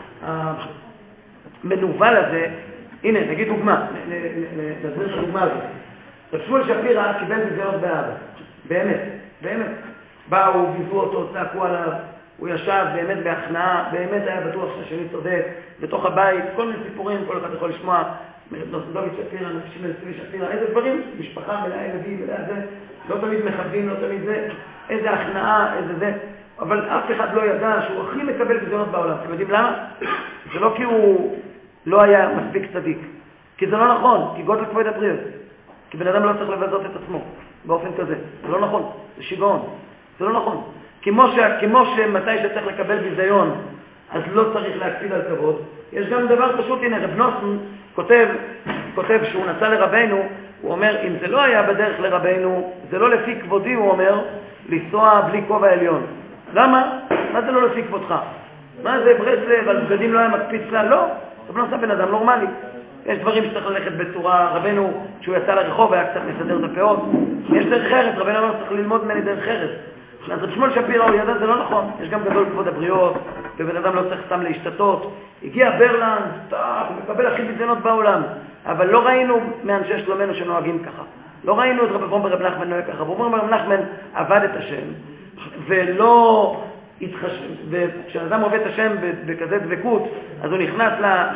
המנוול הזה, הנה, נגיד דוגמה, להסביר את הדוגמה הזאת. רב שמואל שפירא קיבל ביזיונות באבא, באמת. באו, ביזו אותו, צעקו עליו, הוא ישב באמת בהכנעה, באמת היה בטוח שהשני צודק, בתוך הבית, כל מיני סיפורים, כל אחד יכול לשמוע, דוד שפירא, שמואל צבי שפירא, איזה דברים, משפחה מלאה ילדים, לא תמיד מכבדים, לא תמיד זה, איזה הכנעה, איזה זה, אבל אף אחד לא ידע שהוא הכי מקבל ביזיונות בעולם. אתם יודעים למה? זה לא כי הוא לא היה מספיק צדיק, כי זה לא נכון, כי גודל כבוד הבריות, כי בן אדם לא צריך לבזות את עצמו באופן כזה, זה לא נכון, זה שיגעון, זה לא נכון. כמו שמתי שצריך לקבל ביזיון, אז לא צריך להקפיד על כבוד. יש גם דבר פשוט, הנה, רב נוסן כותב שהוא נסע לרבנו, הוא אומר, אם זה לא היה בדרך לרבנו, זה לא לפי כבודי, הוא אומר, לנסוע בלי כובע עליון. למה? מה זה לא לפי כבודך? מה זה ברסלב, על בגדים לא היה מקפיד כלל? לא, רב נוסן בן אדם נורמלי. יש דברים שצריך ללכת בצורה, רבנו, כשהוא יצא לרחוב, היה קצת מסדר את הפאות. יש דרך חרס, רבנו אומר, צריך ללמוד ממני דרך חרס. אז רב שמואל שפירא הוא ידע, זה לא נכון. יש גם גדול כבוד הבריות, ובן אדם לא צריך סתם להשתתות. הגיע ברלנד, הוא מקבל הכי ביזיונות בעולם. אבל לא ראינו מאנשי שלומנו שנוהגים ככה. לא ראינו את רב אברום ברב נחמן נוהג ככה. ואומרים רב נחמן עבד את השם, ולא וכשאדם עובד את השם בכזה דבקות, אז הוא נכנס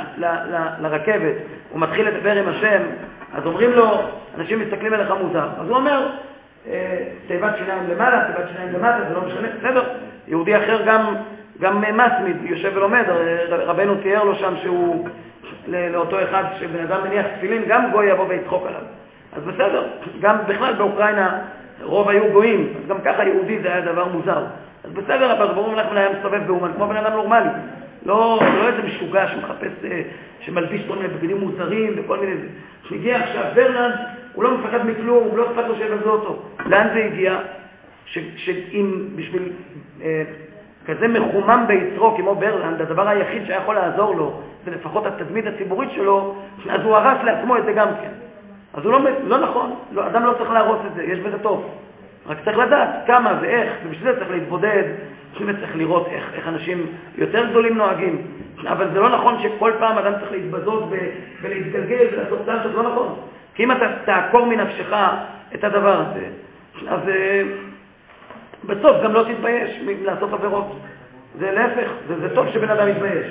לרכבת, הוא מתחיל לדבר עם השם, אז אומרים לו, אנשים מסתכלים עליך מוזר. אז הוא אומר, תיבת שיניים למעלה, תיבת שיניים למטה, זה לא משנה, בסדר. יהודי אחר גם מסמיד, יושב ולומד, רבנו תיאר לו שם שהוא, לאותו אחד שבן אדם מניח תפילין, גם גוי יבוא ויצחוק עליו. אז בסדר, גם בכלל באוקראינה רוב היו גויים, אז גם ככה יהודי זה היה דבר מוזר. אז בסדר, אבל רבנו נחמן היה מסתובב באומן, כמו בן אדם נורמלי. לא איזה משוגע שמחפש, שמלביש כל מיני בגדים מוזרים וכל מיני... שהגיע עכשיו ברלנד, הוא לא מפחד מכלום, הוא לא אכפת לו שיבזו אותו. לאן זה הגיע? שאם בשביל כזה מחומם ביצרו כמו ברלנד, הדבר היחיד שהיה יכול לעזור לו, זה לפחות התדמית הציבורית שלו, אז הוא הרס לעצמו את זה גם כן. אז הוא לא נכון, אדם לא צריך להרוס את זה, יש בזה טוב. רק צריך לדעת כמה ואיך, ובשביל זה צריך להתבודד, בשביל זה צריך לראות איך אנשים יותר גדולים נוהגים. אבל זה לא נכון שכל פעם אדם צריך להתבזות ולהתגלגל ולעשות צער, זה לא נכון. כי אם אתה תעקור מנפשך את הדבר הזה, אז בסוף גם לא תתבייש לעשות עבירות. זה להפך, זה טוב שבן אדם יתבייש.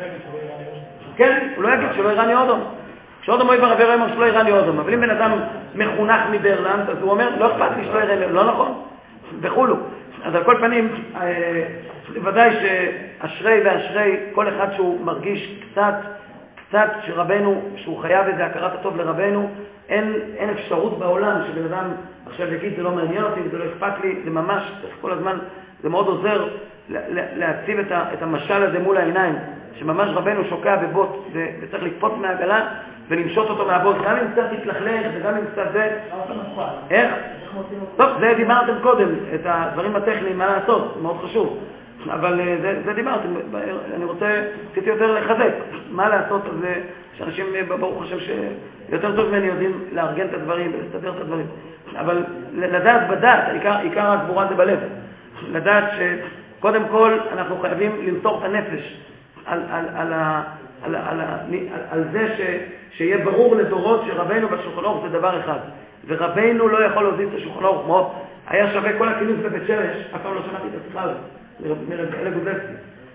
כן, הוא לא יגיד שלא ירני אודום. כשאודום אוהב הרבר הוא אומר שלא ירני אודום. אבל אם בן אדם מחונך מברלנד, אז הוא אומר, לא אכפת לי שלא ירני אודום. לא נכון, וכולו. אז על כל פנים, ודאי שאשרי ואשרי, כל אחד שהוא מרגיש קצת שרבנו, שהוא חייב איזה הכרת הטוב לרבנו, אין אפשרות בעולם שבן אדם עכשיו יגיד זה לא מעניין אותי וזה לא אכפת לי, זה ממש, צריך כל הזמן, זה מאוד עוזר להציב את המשל הזה מול העיניים, שממש רבנו שוקע בבוט וצריך לקפוץ מהעגלה ולמשות אותו מהבוט, גם אם קצת תתלכלך וגם אם קצת זה... איך? טוב, זה דיברתם קודם, את הדברים הטכניים, מה לעשות, זה מאוד חשוב. אבל זה דיברתם, אני רוצה קצת יותר לחזק. מה לעשות על זה שאנשים, ברוך השם, שיותר טוב ממני יודעים לארגן את הדברים ולסתדר את הדברים. אבל לדעת בדעת, עיקר הגבורה זה בלב. לדעת שקודם כל אנחנו חייבים למסור את הנפש על זה שיהיה ברור לדורות שרבנו בשולחן אורוך זה דבר אחד. ורבנו לא יכול להוזיל את השולחן אורוך, כמו היה שווה כל הכינוס בבית שמש, אף פעם לא שמעתי את השיחה הזאת. מרב אלה גוזלתי.